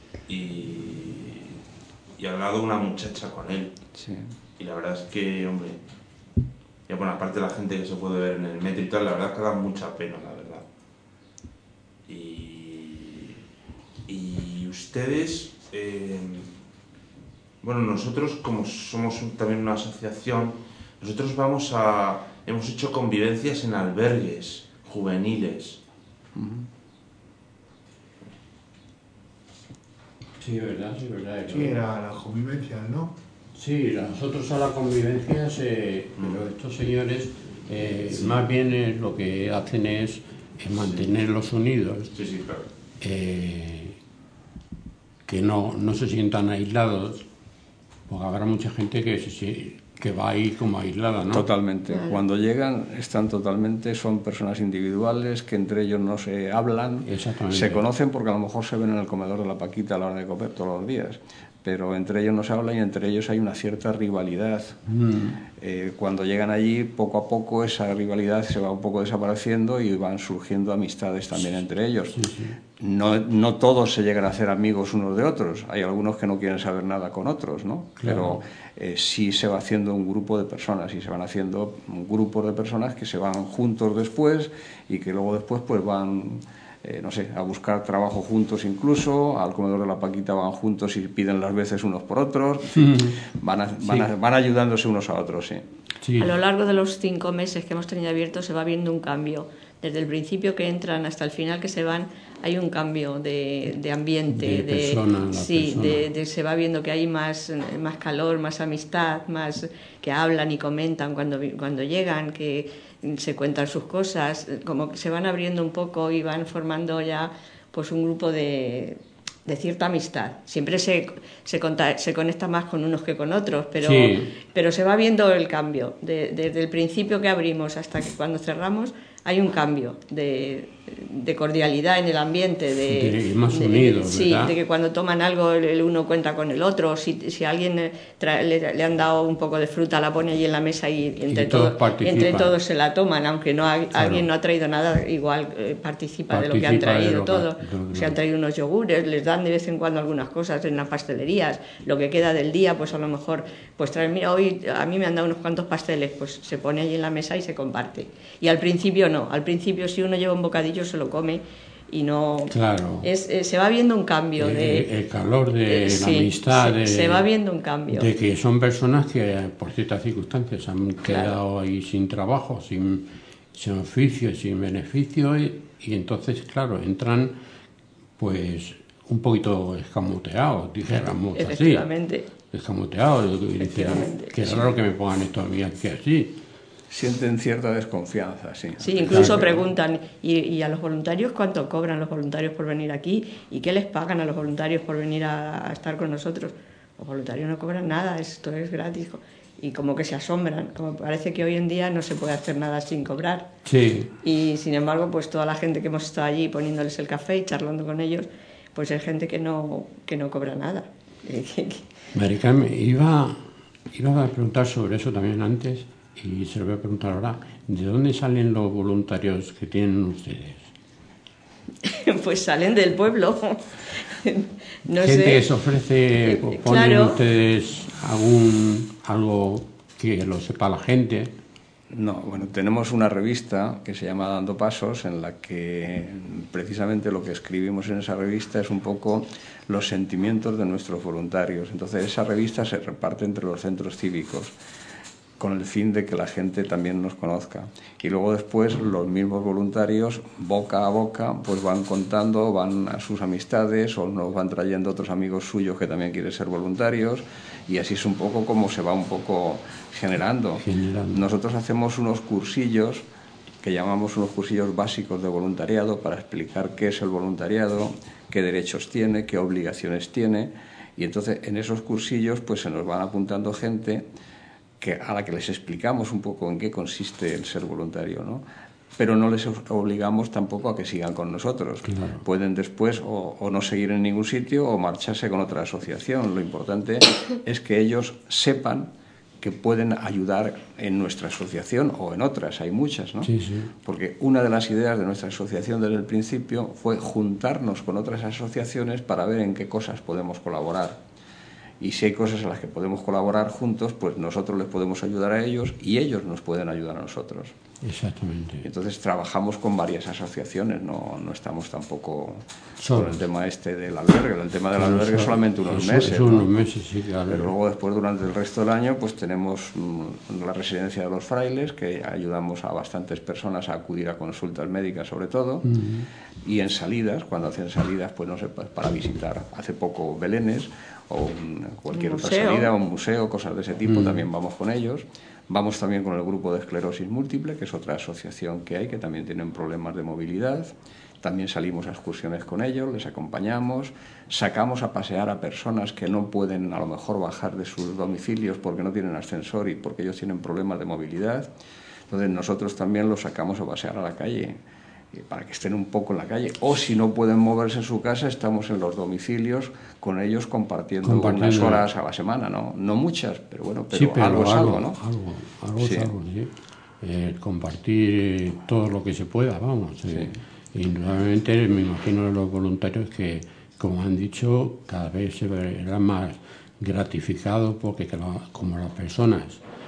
[SPEAKER 5] y al lado una muchacha con él.
[SPEAKER 6] Sí.
[SPEAKER 5] Y la verdad es que, hombre, y bueno, aparte de la gente que se puede ver en el metro y tal, la verdad es que da mucha pena, la verdad. Y ustedes, bueno, nosotros como somos también una asociación, nosotros hemos hecho convivencias en albergues juveniles.
[SPEAKER 2] Sí, verdad.
[SPEAKER 4] Sí, era la convivencia, ¿no?
[SPEAKER 2] Sí, nosotros a la convivencia, pero estos señores más bien lo que hacen es mantenerlos unidos,
[SPEAKER 5] Sí, claro.
[SPEAKER 2] Que no se sientan aislados, porque habrá mucha gente que va ahí como aislada, ¿no?
[SPEAKER 6] Totalmente. Cuando llegan son personas individuales que entre ellos no se hablan, se conocen porque a lo mejor se ven en el comedor de la Paquita a la hora de comer todos los días, pero entre ellos no se hablan y entre ellos hay una cierta rivalidad. Cuando llegan allí, poco a poco esa rivalidad se va un poco desapareciendo y van surgiendo amistades también entre ellos.
[SPEAKER 2] Sí.
[SPEAKER 6] No todos se llegan a hacer amigos unos de otros, hay algunos que no quieren saber nada con otros, ¿no?
[SPEAKER 2] Claro.
[SPEAKER 6] Pero sí se va haciendo un grupo de personas y se van haciendo grupos de personas que se van juntos después y que luego después pues van a buscar trabajo juntos, incluso al comedor de la Paquita van juntos y piden las veces unos por otros, van ayudándose unos a otros.
[SPEAKER 7] A lo largo de los 5 meses que hemos tenido abiertos se va viendo un cambio. Desde el principio que entran hasta el final que se van, hay un cambio de ambiente, se va viendo que hay más calor, más amistad, más que hablan y comentan cuando llegan, que se cuentan sus cosas, como que se van abriendo un poco y van formando ya pues un grupo de cierta amistad. Siempre se conecta más con unos que con otros, pero se va viendo el cambio. Desde el principio que abrimos hasta que cuando cerramos hay un cambio de cordialidad en el ambiente,
[SPEAKER 2] de más unidos, ¿verdad?
[SPEAKER 7] De que cuando toman algo el uno cuenta con el otro, si a alguien le han dado un poco de fruta, la pone allí en la mesa y entre todos se la toman, aunque alguien no ha traído nada, igual participa de lo que han traído todos. Si han traído unos yogures, les dan de vez en cuando algunas cosas en las pastelerías, lo que queda del día, pues a lo mejor pues traen, mira, hoy a mí me han dado unos cuantos pasteles, pues se pone allí en la mesa y se comparte. Y al principio no, al principio si uno lleva un bocadillo se lo come y no...
[SPEAKER 2] Claro.
[SPEAKER 7] Se va viendo un cambio.
[SPEAKER 2] El calor de la amistad.
[SPEAKER 7] Se va viendo un cambio.
[SPEAKER 2] De que son personas que por ciertas circunstancias han quedado ahí sin trabajo, sin oficio, sin beneficio y entonces, claro, entran pues un poquito escamoteados, dijéramos así.
[SPEAKER 7] Efectivamente.
[SPEAKER 2] Escamoteados. Que es raro que me pongan esto a mí aquí así.
[SPEAKER 6] Sienten cierta desconfianza, sí.
[SPEAKER 7] Sí, incluso preguntan, ¿y a los voluntarios cuánto cobran los voluntarios por venir aquí? ¿Y qué les pagan a los voluntarios por venir a estar con nosotros? Los voluntarios no cobran nada, esto es gratis. Y como que se asombran, como parece que hoy en día no se puede hacer nada sin cobrar.
[SPEAKER 2] Sí.
[SPEAKER 7] Y sin embargo, pues toda la gente que hemos estado allí poniéndoles el café y charlando con ellos, pues es gente que no cobra nada.
[SPEAKER 2] Mari Carmen, iba a preguntar sobre eso también antes. Y se lo voy a preguntar ahora, ¿de dónde salen los voluntarios que tienen ustedes?
[SPEAKER 7] Pues salen del pueblo. No
[SPEAKER 2] Gente
[SPEAKER 7] sé.
[SPEAKER 2] que se ofrece, ponen
[SPEAKER 7] claro.
[SPEAKER 2] Ustedes algo que lo sepa la gente.
[SPEAKER 6] No, bueno, tenemos una revista que se llama Dando Pasos, en la que precisamente lo que escribimos en esa revista es un poco los sentimientos de nuestros voluntarios. Entonces esa revista se reparte entre los centros cívicos con el fin de que la gente también nos conozca. Y luego después los mismos voluntarios, boca a boca, pues van contando, van a sus amistades o nos van trayendo otros amigos suyos que también quieren ser voluntarios, y así es un poco como se va un poco generando. Nosotros hacemos unos cursillos que llamamos unos cursillos básicos de voluntariado para explicar qué es el voluntariado, qué derechos tiene, qué obligaciones tiene, y entonces en esos cursillos pues se nos van apuntando gente a la que les explicamos un poco en qué consiste el ser voluntario, ¿no? Pero no les obligamos tampoco a que sigan con nosotros. Claro. Pueden después o no seguir en ningún sitio o marcharse con otra asociación. Lo importante es que ellos sepan que pueden ayudar en nuestra asociación o en otras, hay muchas, ¿no?
[SPEAKER 2] Sí, sí.
[SPEAKER 6] Porque una de las ideas de nuestra asociación desde el principio fue juntarnos con otras asociaciones para ver en qué cosas podemos colaborar. Y si hay cosas en las que podemos colaborar juntos, pues nosotros les podemos ayudar a ellos y ellos nos pueden ayudar a nosotros.
[SPEAKER 2] Exactamente.
[SPEAKER 6] Entonces trabajamos con varias asociaciones, no estamos tampoco
[SPEAKER 2] solo
[SPEAKER 6] con el tema del albergue. El tema del albergue solamente unos meses, ¿no?
[SPEAKER 2] Unos meses, sí, claro.
[SPEAKER 6] Pero luego después, durante el resto del año, pues tenemos la residencia de los frailes, que ayudamos a bastantes personas a acudir a consultas médicas sobre todo, y en salidas, cuando hacen salidas, pues no sé, para visitar, hace poco Belénes, o cualquier otra salida, un museo, cosas de ese tipo, también vamos con ellos. Vamos también con el grupo de esclerosis múltiple, que es otra asociación que hay, que también tienen problemas de movilidad. También salimos a excursiones con ellos, les acompañamos, sacamos a pasear a personas que no pueden a lo mejor bajar de sus domicilios porque no tienen ascensor y porque ellos tienen problemas de movilidad. Entonces nosotros también los sacamos a pasear a la calle, para que estén un poco en la calle, o si no pueden moverse en su casa, estamos en los domicilios con ellos compartiendo unas horas a la semana, ¿no? No muchas, pero bueno, pero algo es algo, ¿no?
[SPEAKER 2] Algo es algo, sí. Compartir todo lo que se pueda, vamos.
[SPEAKER 6] Sí.
[SPEAKER 2] Y nuevamente me imagino de los voluntarios que, como han dicho, cada vez se verán más gratificados porque como las personas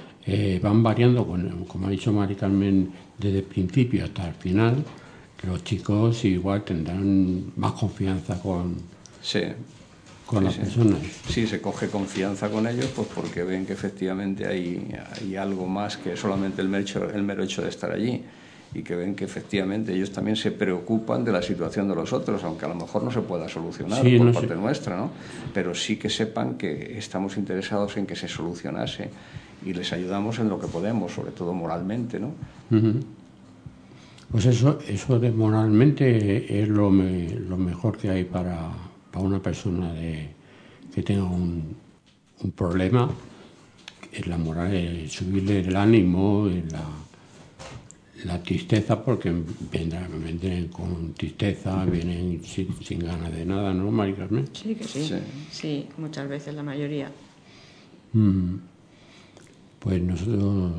[SPEAKER 2] van variando, como ha dicho Mari Carmen, desde el principio hasta el final, los chicos igual tendrán más confianza con las personas.
[SPEAKER 6] Sí, se coge confianza con ellos, pues porque ven que efectivamente hay algo más que solamente el mero hecho de estar allí, y que ven que efectivamente ellos también se preocupan de la situación de los otros, aunque a lo mejor no se pueda solucionar por parte nuestra, ¿no? Pero sí que sepan que estamos interesados en que se solucionase y les ayudamos en lo que podemos, sobre todo moralmente, ¿no?
[SPEAKER 2] Pues eso de moralmente es lo mejor que hay para una persona que tenga un problema. Es la moral, es subirle el ánimo, la tristeza, porque vienen con tristeza, vienen sin ganas de nada, ¿no, Mari Carmen?
[SPEAKER 7] Sí, que sí. Sí, muchas veces, la mayoría.
[SPEAKER 2] Pues nosotros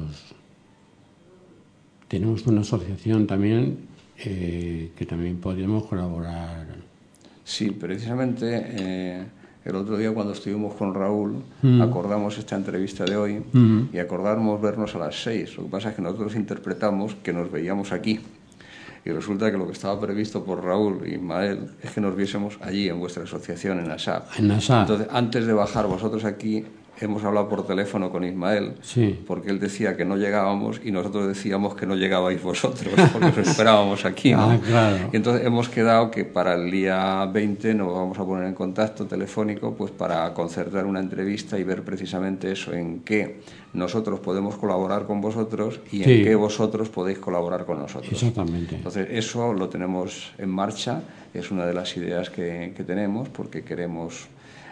[SPEAKER 2] tenemos una asociación también que también podríamos colaborar.
[SPEAKER 6] Sí, precisamente el otro día cuando estuvimos con Raúl acordamos esta entrevista de hoy y acordamos vernos a las 6. Lo que pasa es que nosotros interpretamos que nos veíamos aquí y resulta que lo que estaba previsto por Raúl y Ismael es que nos viésemos allí en vuestra asociación, en ASAP. Entonces, antes de bajar vosotros aquí, hemos hablado por teléfono con Ismael, porque él decía que no llegábamos y nosotros decíamos que no llegabais vosotros, porque os esperábamos aquí, ¿no?
[SPEAKER 2] Claro.
[SPEAKER 6] Y entonces hemos quedado que para el día 20 nos vamos a poner en contacto telefónico, pues para concertar una entrevista y ver precisamente eso, en qué nosotros podemos colaborar con vosotros y en qué vosotros podéis colaborar con nosotros.
[SPEAKER 2] Exactamente.
[SPEAKER 6] Entonces eso lo tenemos en marcha, es una de las ideas que tenemos, porque queremos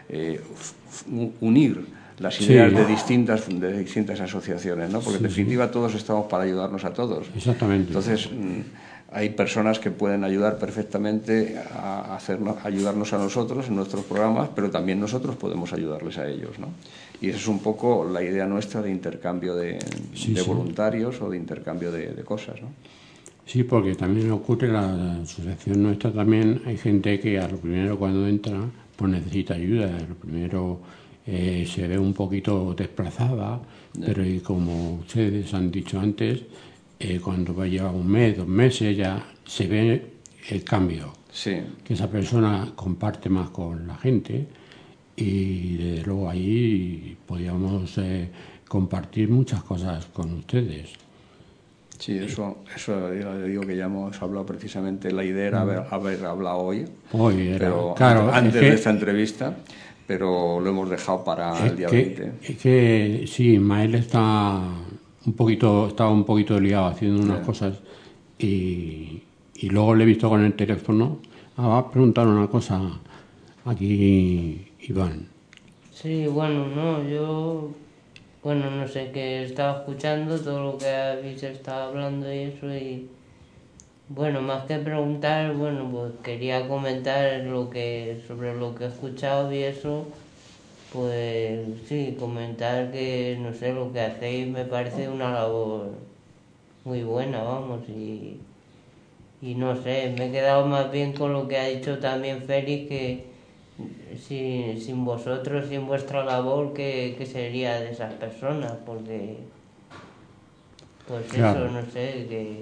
[SPEAKER 6] unir las ideas de distintas asociaciones, ¿no? Porque en definitiva todos estamos para ayudarnos a todos.
[SPEAKER 2] Exactamente.
[SPEAKER 6] Entonces hay personas que pueden ayudar perfectamente a ayudarnos a nosotros en nuestros programas, pero también nosotros podemos ayudarles a ellos, ¿no? Y esa es un poco la idea nuestra de intercambio de voluntarios o de intercambio de cosas, ¿no?
[SPEAKER 2] Sí, porque también ocurre la asociación nuestra también, hay gente que a lo primero cuando entra pues necesita ayuda, a lo primero se ve un poquito desplazada, pero y como ustedes han dicho antes, cuando va a llevar un mes, 2 meses, ya se ve el cambio.
[SPEAKER 6] Sí.
[SPEAKER 2] Que esa persona comparte más con la gente y desde luego ahí podíamos compartir muchas cosas con ustedes.
[SPEAKER 6] Sí, eso ya le digo que ya hemos hablado precisamente. La idea era haber hablado hoy pero claro, antes de esta entrevista, pero lo hemos dejado para el día 20.
[SPEAKER 2] Es que sí, Ismael estaba un poquito liado haciendo unas cosas y luego le he visto con el teléfono. Va a preguntar una cosa aquí, Iván.
[SPEAKER 3] Sí, yo no sé, que estaba escuchando todo lo que habéis estado hablando y eso, y bueno, más que preguntar, pues quería comentar sobre lo que he escuchado y eso, pues sí, comentar que, no sé, lo que hacéis me parece una labor muy buena, vamos, y no sé, me he quedado más bien con lo que ha dicho también Félix, que sin vosotros, sin vuestra labor, ¿qué sería de esas personas? Porque, pues claro. Eso, no sé, que...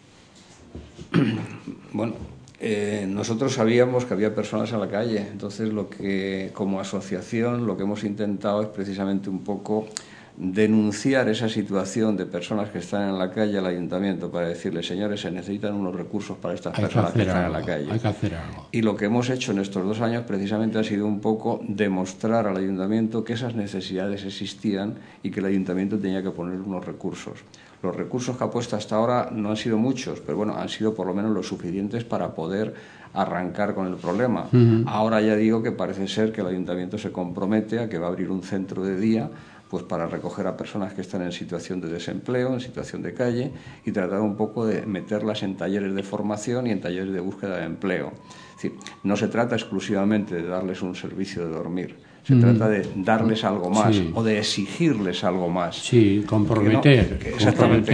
[SPEAKER 6] Bueno, nosotros sabíamos que había personas en la calle, entonces como asociación, lo que hemos intentado es precisamente un poco denunciar esa situación de personas que están en la calle al ayuntamiento para decirles, señores, se necesitan unos recursos para estas personas que están en la calle.
[SPEAKER 2] Hay que hacer algo.
[SPEAKER 6] Y lo que hemos hecho en estos 2 años precisamente ha sido un poco demostrar al ayuntamiento que esas necesidades existían y que el ayuntamiento tenía que poner unos recursos. Los recursos que ha puesto hasta ahora no han sido muchos, pero bueno, han sido por lo menos los suficientes para poder arrancar con el problema. Ahora ya digo que parece ser que el ayuntamiento se compromete a que va a abrir un centro de día pues para recoger a personas que están en situación de desempleo, en situación de calle, y tratar un poco de meterlas en talleres de formación y en talleres de búsqueda de empleo. Es decir, no se trata exclusivamente de darles un servicio de dormir, se trata de darles algo más o de exigirles algo más.
[SPEAKER 2] Sí, comprometer.
[SPEAKER 6] Exactamente.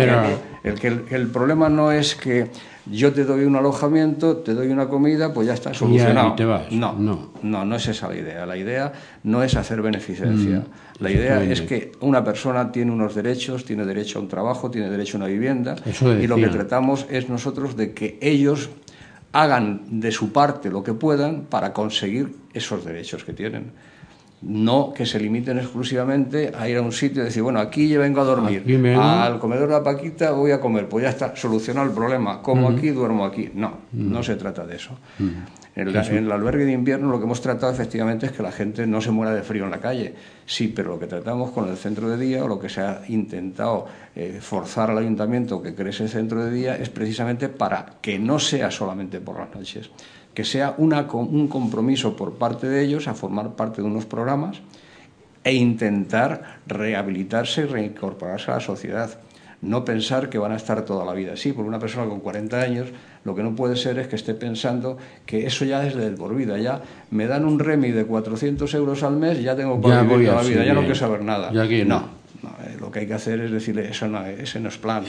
[SPEAKER 6] El problema no es que yo te doy un alojamiento, te doy una comida, pues ya está solucionado.
[SPEAKER 2] Y te vas.
[SPEAKER 6] No es esa la idea. La idea no es hacer beneficencia. La idea es que una persona tiene unos derechos, tiene derecho a un trabajo, tiene derecho a una vivienda, y lo que tratamos es nosotros de que ellos hagan de su parte lo que puedan para conseguir esos derechos que tienen. No que se limiten exclusivamente a ir a un sitio y decir, bueno, aquí yo vengo a dormir, al comedor de la Paquita voy a comer, pues ya está, solucionado el problema, como aquí, duermo aquí. No se trata de eso. En el albergue de invierno lo que hemos tratado efectivamente es que la gente no se muera de frío en la calle. Sí, pero lo que tratamos con el centro de día, o lo que se ha intentado forzar al ayuntamiento que cree ese centro de día, es precisamente para que no sea solamente por las noches, que sea un compromiso por parte de ellos a formar parte de unos programas e intentar rehabilitarse y reincorporarse a la sociedad. No pensar que van a estar toda la vida así, porque una persona con 40 años lo que no puede ser es que esté pensando que eso ya es de por vida. Ya me dan un REMI de 400 euros al mes y ya tengo para vivir toda la vida, ya no quiero saber nada. No, lo que hay que hacer es decirle, ese no es plan.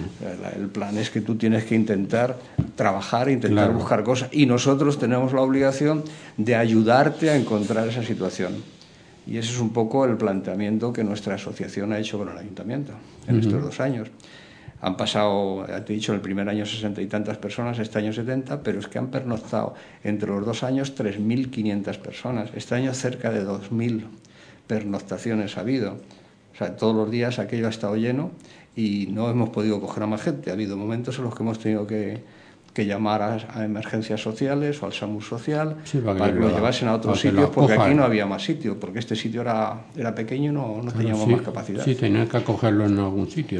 [SPEAKER 6] El plan es que tú tienes que intentar trabajar, intentar buscar cosas, y nosotros tenemos la obligación de ayudarte a encontrar esa situación. Y ese es un poco el planteamiento que nuestra asociación ha hecho con el ayuntamiento en estos 2 años. Han pasado, te he dicho, en el primer año 60 y tantas personas, este año 70, pero es que han pernoctado entre los 2 años 3.500 personas. Este año cerca de 2.000 pernoctaciones ha habido. O sea, todos los días aquello ha estado lleno y no hemos podido coger a más gente. Ha habido momentos en los que hemos tenido que llamar a emergencias sociales o al SAMUR social para que lo llevasen a otros sitios, porque aquí no había más sitio, porque este sitio era pequeño y no teníamos más capacidad.
[SPEAKER 2] Sí, tenían que acogerlo en algún sitio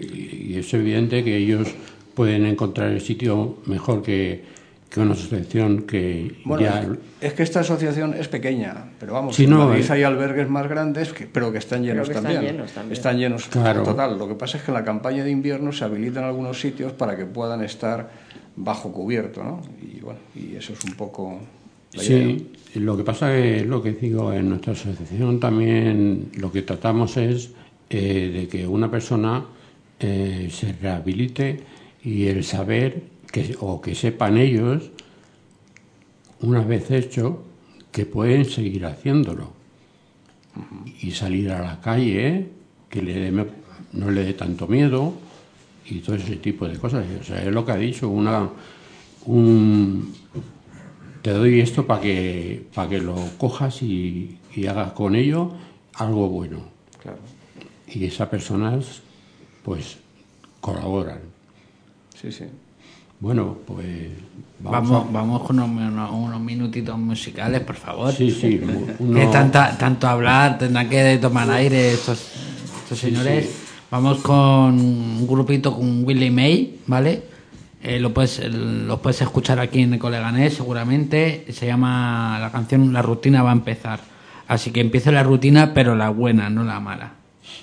[SPEAKER 2] y es evidente que ellos pueden encontrar el sitio mejor que una asociación que
[SPEAKER 6] es que esta asociación es pequeña, pero vamos, en Madrid hay albergues más grandes, pero que están llenos también. Están llenos,
[SPEAKER 2] claro.
[SPEAKER 6] Total. Lo que pasa es que en la campaña de invierno se habilitan algunos sitios para que puedan estar bajo cubierto, ¿no? Y eso es un poco la idea.
[SPEAKER 2] Sí, lo que pasa es lo que digo, en nuestra asociación también lo que tratamos es de que una persona se rehabilite y el saber que sepan ellos, una vez hecho, que pueden seguir haciéndolo. y salir a la calle, que no le dé tanto miedo y todo ese tipo de cosas. O sea, es lo que ha dicho, te doy esto para que lo cojas y hagas con ello algo bueno.
[SPEAKER 6] Claro.
[SPEAKER 2] Y esas personas, pues, colaboran.
[SPEAKER 6] Sí, sí.
[SPEAKER 2] Bueno, pues...
[SPEAKER 1] Vamos con unos minutitos musicales, por favor.
[SPEAKER 2] Sí.
[SPEAKER 1] Que tanto hablar, tendrán que tomar aire estos señores. Sí. Vamos con un grupito con Willie May, ¿vale? Lo puedes escuchar aquí en Ecoleganés seguramente. Se llama la canción La rutina va a empezar. Así que empiece la rutina, pero la buena, no la mala.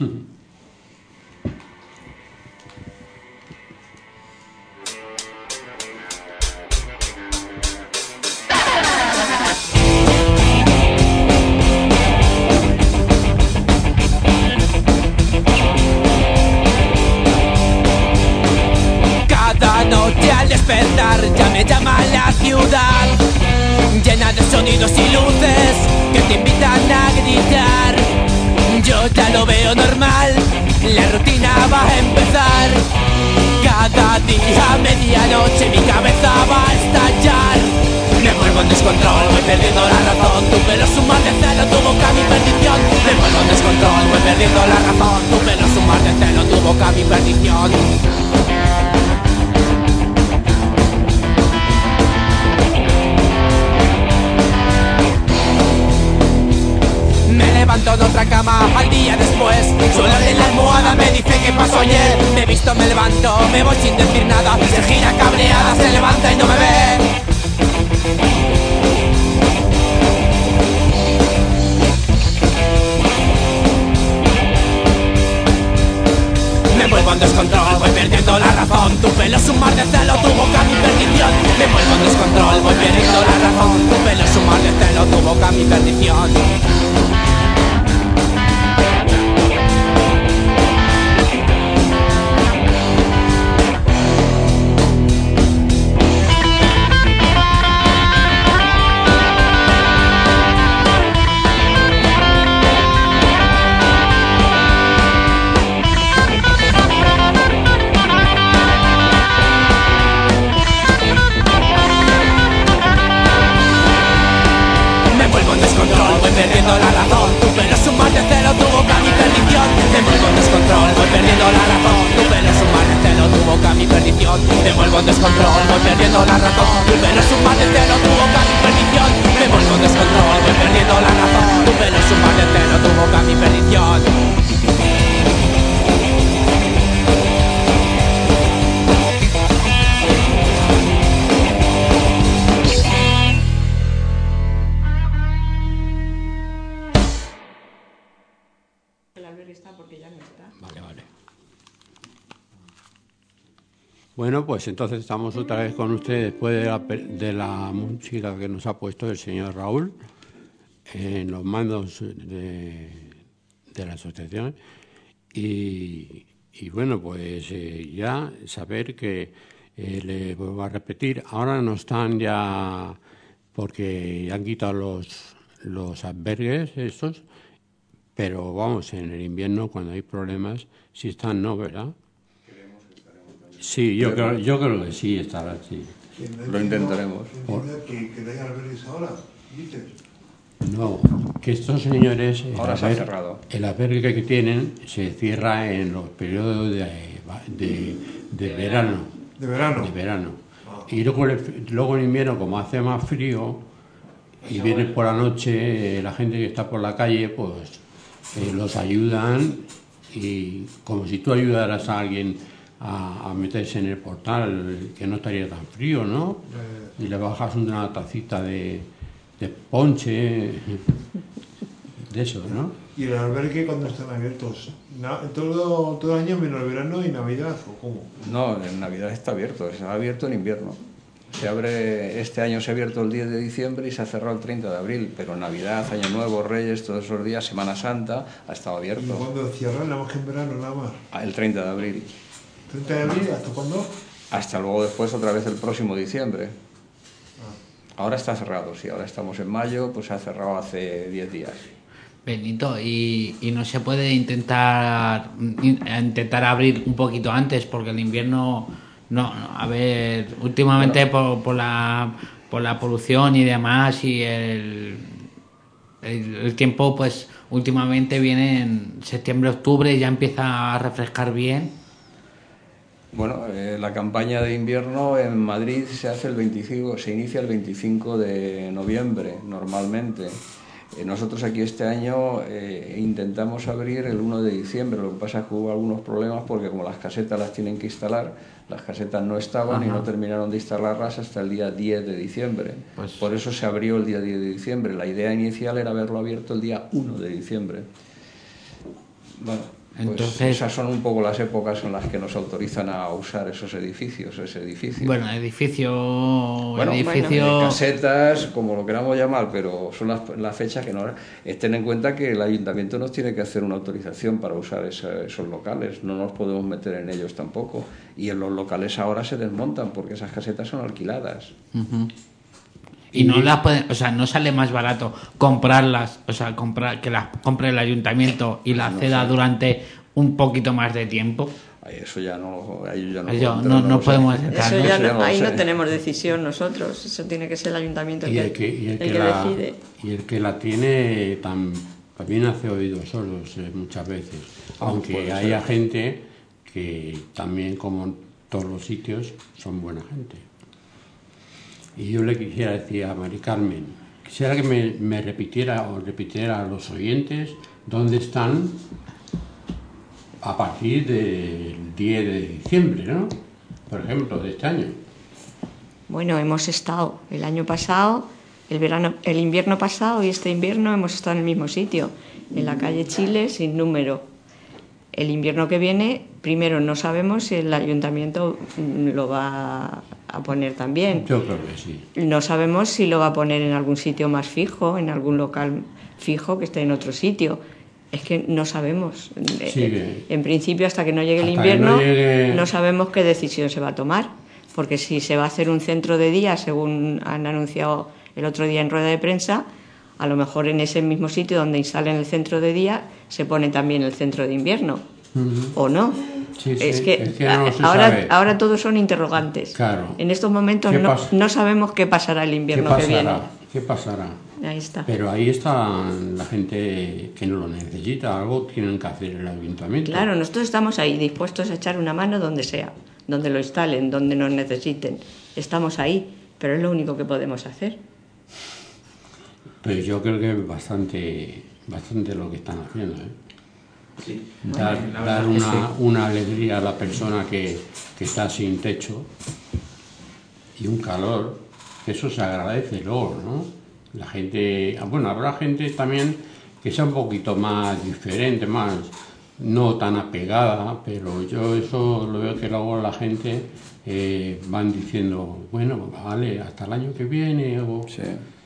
[SPEAKER 8] Al despertar ya me llama la ciudad, llena de sonidos y luces que te invitan a gritar. Yo ya lo veo normal, la rutina va a empezar. Cada día a medianoche mi cabeza va a estallar. Me vuelvo en descontrol, voy perdiendo la razón. Tu pelo es un mar de celo, tu boca mi perdición. Me vuelvo en descontrol, voy perdiendo la razón. Tu pelo es un mar de celo, tu boca mi perdición. Me levanto de otra cama al día después. Suelo de la almohada me dice que pasó ayer. Me visto, me levanto, me voy sin decir nada. Se gira cabreada, se levanta y no me ve. Me vuelvo en descontrol, voy perdiendo la razón. Tu pelo es un mar de celo, tu boca mi perdición. Me vuelvo en descontrol, voy perdiendo la razón. Tu pelo es un mar de celo, tu boca mi perdición. Voy perdiendo la razón, tu pelo es un mar de celo, tu boca mi perdición. Me vuelvo en descontrol, voy perdiendo la razón. Tu pelo es un mar de celo, tu boca mi perdición. Me vuelvo en descontrol, voy perdiendo la razón. Tu pelo es un mar de celo, tu boca mi perdición. Me vuelvo en descontrol, voy perdiendo la razón. Tu pelo es un mar de celo, tu boca mi perdición.
[SPEAKER 2] Bueno, pues entonces estamos otra vez con ustedes después de la música que nos ha puesto el señor Raúl en los mandos de la asociación. Y bueno, pues ya saber que le vuelvo a repetir, ahora no están ya porque han quitado los albergues estos, pero vamos, en el invierno cuando hay problemas, sí están, ¿no? ¿Verdad? Sí, yo creo que sí estará, sí.
[SPEAKER 6] Lo intentaremos.
[SPEAKER 4] ¿Que no hay albergues ahora? ¿Dices?
[SPEAKER 2] No, que estos señores...
[SPEAKER 6] Ahora se ha cerrado.
[SPEAKER 2] El albergue que tienen se cierra en los periodos de verano.
[SPEAKER 4] ¿De verano?
[SPEAKER 2] De verano. Y luego en invierno, como hace más frío y vienen por la noche, la gente que está por la calle, pues los ayudan y como si tú ayudaras a alguien a meterse en el portal, que no estaría tan frío, ¿no? Y le bajas una tacita de ponche, de eso, ¿no?
[SPEAKER 4] ¿Y el albergue cuando están abiertos? ¿Todo el año menos el verano y Navidad o cómo?
[SPEAKER 6] No, en Navidad está abierto, se ha abierto en invierno. Este año se ha abierto el 10 de diciembre y se ha cerrado el 30 de abril, pero Navidad, Año Nuevo, Reyes, todos esos días, Semana Santa, ha estado abierto.
[SPEAKER 4] ¿Y cuándo cierran? Nada más que en verano, nada más.
[SPEAKER 6] El 30 de abril.
[SPEAKER 4] ¿30 de abril? ¿Hasta cuándo?
[SPEAKER 6] Hasta luego después, otra vez el próximo diciembre. Ahora está cerrado, sí, ahora estamos en mayo, pues se ha cerrado hace 10 días.
[SPEAKER 1] Benito, y no se puede intentar abrir un poquito antes, porque el invierno, a ver, últimamente por la polución y demás, y el tiempo, pues últimamente viene en septiembre, octubre, y ya empieza a refrescar bien.
[SPEAKER 6] Bueno, la campaña de invierno en Madrid se inicia el 25 de noviembre normalmente. Nosotros aquí este año intentamos abrir el 1 de diciembre, lo que pasa es que hubo algunos problemas porque como las casetas las tienen que instalar, las casetas no estaban. Ajá. Y no terminaron de instalarlas hasta el día 10 de diciembre. Pues... Por eso se abrió el día 10 de diciembre. La idea inicial era haberlo abierto el día 1 de diciembre. Bueno, entonces, pues esas son un poco las épocas en las que nos autorizan a usar esos edificios, ese edificio.
[SPEAKER 1] Bueno,
[SPEAKER 6] casetas, como lo queramos llamar, pero son las fechas que no... Ten en cuenta que el ayuntamiento nos tiene que hacer una autorización para usar esos locales, no nos podemos meter en ellos tampoco. Y en los locales ahora se desmontan porque esas casetas son alquiladas.
[SPEAKER 1] Uh-huh. Y no las pueden, no sale más barato comprarlas, que las compre el ayuntamiento y las ceda durante un poquito más de tiempo.
[SPEAKER 6] Eso ya no
[SPEAKER 1] podemos entrar.
[SPEAKER 7] Ahí no tenemos decisión nosotros, eso tiene que ser el ayuntamiento el que decide.
[SPEAKER 2] Y el que la tiene también hace oídos sordos muchas veces, aunque haya gente que también, como en todos los sitios, son buena gente. Y yo le quisiera decir a Mari Carmen, quisiera que me repitiera a los oyentes dónde están a partir del 10 de diciembre, ¿no? Por ejemplo, de este año.
[SPEAKER 7] Bueno, hemos estado el año pasado, el invierno pasado y este invierno hemos estado en el mismo sitio, en la calle Chile sin número. El invierno que viene, primero no sabemos si el ayuntamiento lo va a poner también.
[SPEAKER 2] Yo creo que sí.
[SPEAKER 7] No sabemos si lo va a poner en algún sitio más fijo, en algún local fijo que esté en otro sitio. Es que no sabemos. Sí, en principio, hasta que no llegue el invierno, no sabemos qué decisión se va a tomar. Porque si se va a hacer un centro de día, según han anunciado el otro día en rueda de prensa, a lo mejor en ese mismo sitio donde instalen el centro de día se pone también el centro de invierno. Uh-huh. ¿O no?
[SPEAKER 2] Sí,
[SPEAKER 7] es que no ahora todos son interrogantes.
[SPEAKER 2] Claro.
[SPEAKER 7] En estos momentos no sabemos qué pasará el invierno que viene.
[SPEAKER 2] ¿Qué pasará?
[SPEAKER 7] Ahí está.
[SPEAKER 2] Pero ahí está la gente que no lo necesita. Algo tienen que hacer el ayuntamiento.
[SPEAKER 7] Claro, nosotros estamos ahí dispuestos a echar una mano donde sea, donde lo instalen, donde nos necesiten. Estamos ahí, pero es lo único que podemos hacer.
[SPEAKER 2] Pues yo creo que es bastante lo que están haciendo, ¿eh?
[SPEAKER 5] Sí.
[SPEAKER 2] Dar una alegría a la persona que está sin techo y un calor, eso se agradece luego, ¿no? La gente, habrá gente también que sea un poquito más diferente, más no tan apegada, pero yo eso lo veo que luego la gente van diciendo, bueno, vale, hasta el año que viene o...
[SPEAKER 6] Sí.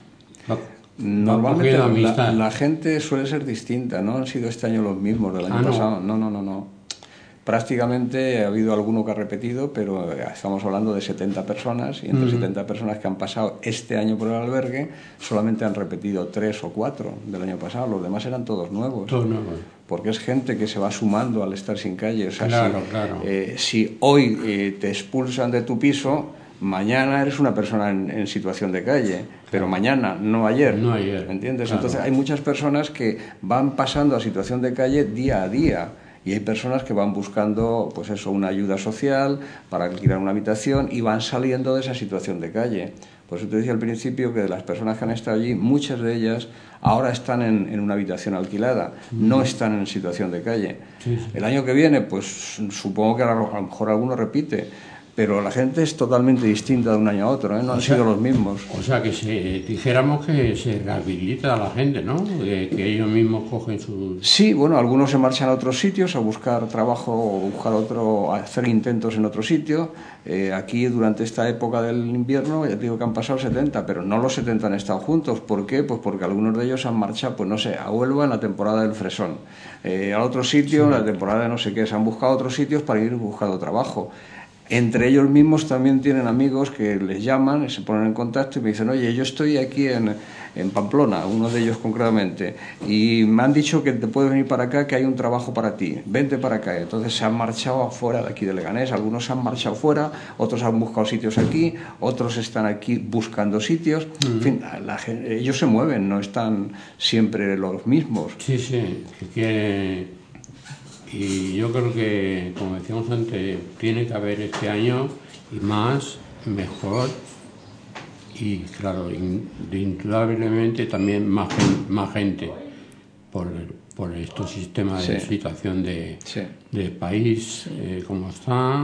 [SPEAKER 6] Normalmente la gente suele ser distinta, no han sido este año los mismos del año pasado. No. Prácticamente ha habido alguno que ha repetido, pero estamos hablando de 70 personas y entre 70 personas que han pasado este año por el albergue solamente han repetido 3 o 4 del año pasado, los demás eran todos nuevos.
[SPEAKER 2] Todos nuevos.
[SPEAKER 6] Porque es gente que se va sumando al estar sin calle. O sea,
[SPEAKER 2] claro.
[SPEAKER 6] Si hoy te expulsan de tu piso, mañana eres una persona en situación de calle, pero mañana, no ayer.
[SPEAKER 2] No ayer.
[SPEAKER 6] ¿Entiendes?
[SPEAKER 2] Claro.
[SPEAKER 6] Entonces hay muchas personas que van pasando a situación de calle día a día y hay personas que van buscando, pues eso, una ayuda social para alquilar una habitación y van saliendo de esa situación de calle. Por eso te decía al principio que de las personas que han estado allí, muchas de ellas ahora están en una habitación alquilada, no están en situación de calle.
[SPEAKER 2] Sí.
[SPEAKER 6] El año que viene, pues supongo que a lo mejor alguno repite, pero la gente es totalmente distinta de un año a otro, ¿eh? No han sido los mismos.
[SPEAKER 2] O sea, que dijéramos que se rehabilita a la gente, ¿no? Que ellos mismos cogen sus...
[SPEAKER 6] Sí, bueno, algunos se marchan a otros sitios a buscar trabajo o a hacer intentos en otro sitio. Aquí, durante esta época del invierno, ya te digo que han pasado 70, pero no los 70 han estado juntos. ¿Por qué? Pues porque algunos de ellos han marchado, pues no sé, a Huelva en la temporada del fresón, al otro sitio en la temporada de no sé qué, se han buscado otros sitios para ir buscando trabajo. Entre ellos mismos también tienen amigos que les llaman, se ponen en contacto y me dicen, oye, yo estoy aquí en Pamplona, uno de ellos concretamente, y me han dicho que te puedes venir para acá, que hay un trabajo para ti, vente para acá. Entonces se han marchado afuera de aquí de Leganés, algunos se han marchado fuera, otros han buscado sitios aquí, otros están aquí buscando sitios. En fin, ellos se mueven, no están siempre los mismos.
[SPEAKER 2] Sí, y yo creo que, como decíamos antes, tiene que haber este año y más, mejor, y claro, indudablemente también más gente por estos sistemas de situación de país como está,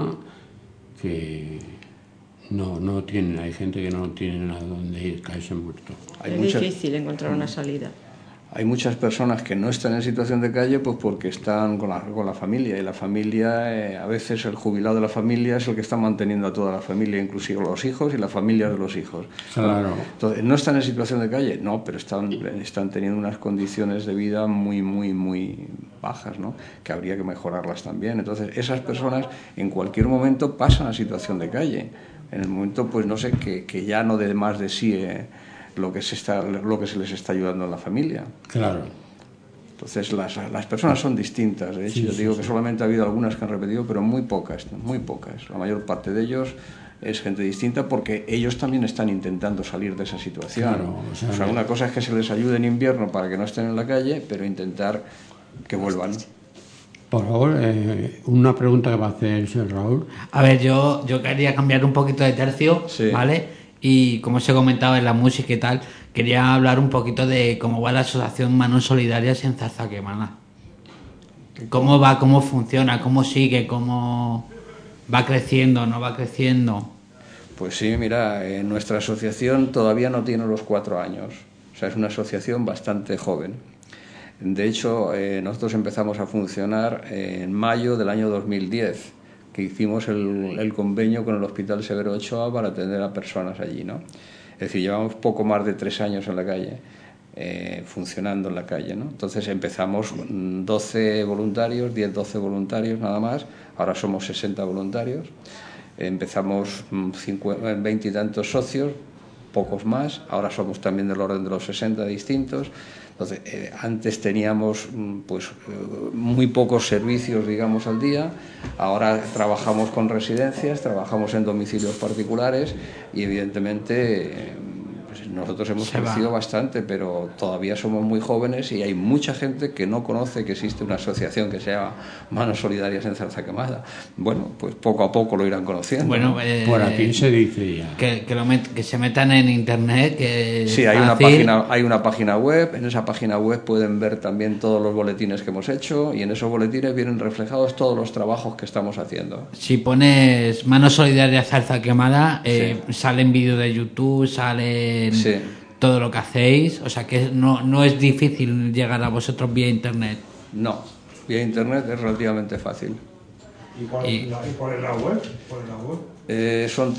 [SPEAKER 2] que no tienen, hay gente que no tiene a dónde ir, caerse muerto.
[SPEAKER 7] Es difícil encontrar una salida.
[SPEAKER 6] Hay muchas personas que no están en situación de calle pues porque están con la familia, y la familia, a veces el jubilado de la familia es el que está manteniendo a toda la familia, inclusive los hijos y la familia de los hijos.
[SPEAKER 2] Claro.
[SPEAKER 6] Entonces, ¿no están en situación de calle? No, pero están teniendo unas condiciones de vida muy, muy, muy bajas, ¿no? Que habría que mejorarlas también. Entonces, esas personas en cualquier momento pasan a situación de calle. En el momento, pues no sé, que ya no dé más de sí lo que se les está ayudando a la familia.
[SPEAKER 2] Claro.
[SPEAKER 6] Entonces las personas son distintas. De hecho, yo digo que solamente ha habido algunas que han repetido, pero muy pocas. La mayor parte de ellos es gente distinta porque ellos también están intentando salir de esa situación.
[SPEAKER 2] Claro,
[SPEAKER 6] o sea, una cosa es que se les ayude en invierno para que no estén en la calle, pero intentar que vuelvan.
[SPEAKER 2] Por favor, una pregunta que va a hacer el señor Raúl.
[SPEAKER 1] A ver, yo quería cambiar un poquito de tercio, ¿vale? Y como os he comentado en la música y tal, quería hablar un poquito de cómo va la asociación Manos Solidarias en Zarzaquemada. ¿Cómo va? ¿Cómo funciona? ¿Cómo sigue? ¿Cómo va creciendo? ¿No va creciendo?
[SPEAKER 6] Pues sí, mira, nuestra asociación todavía no tiene los 4 años. O sea, es una asociación bastante joven. De hecho, nosotros empezamos a funcionar en mayo del año 2010. Que hicimos el convenio con el Hospital Severo Ochoa para atender a personas allí, ¿no? Es decir, llevamos poco más de 3 años en la calle, funcionando en la calle, ¿no? Entonces empezamos 12 voluntarios, 10-12 voluntarios nada más, ahora somos 60 voluntarios, empezamos 20 y tantos socios, pocos más, ahora somos también del orden de los 60 distintos. Entonces, antes teníamos pues muy pocos servicios, digamos, al día. Ahora trabajamos con residencias, trabajamos en domicilios particulares y, evidentemente, pues nosotros hemos crecido bastante, pero todavía somos muy jóvenes y hay mucha gente que no conoce que existe una asociación que se llama Manos Solidarias en Zarzaquemada. Bueno, pues poco a poco lo irán conociendo.
[SPEAKER 1] Bueno,
[SPEAKER 2] por aquí se dice ya.
[SPEAKER 1] Que se metan en internet.
[SPEAKER 6] Sí, hay una página web. En esa página web pueden ver también todos los boletines que hemos hecho y en esos boletines vienen reflejados todos los trabajos que estamos haciendo.
[SPEAKER 1] Si pones Manos Solidarias Zarzaquemada, salen vídeos de YouTube, salen todo lo que hacéis, o sea que no es difícil llegar a vosotros vía internet.
[SPEAKER 6] No, vía internet es relativamente fácil.
[SPEAKER 4] ¿Y por la web?
[SPEAKER 6] Son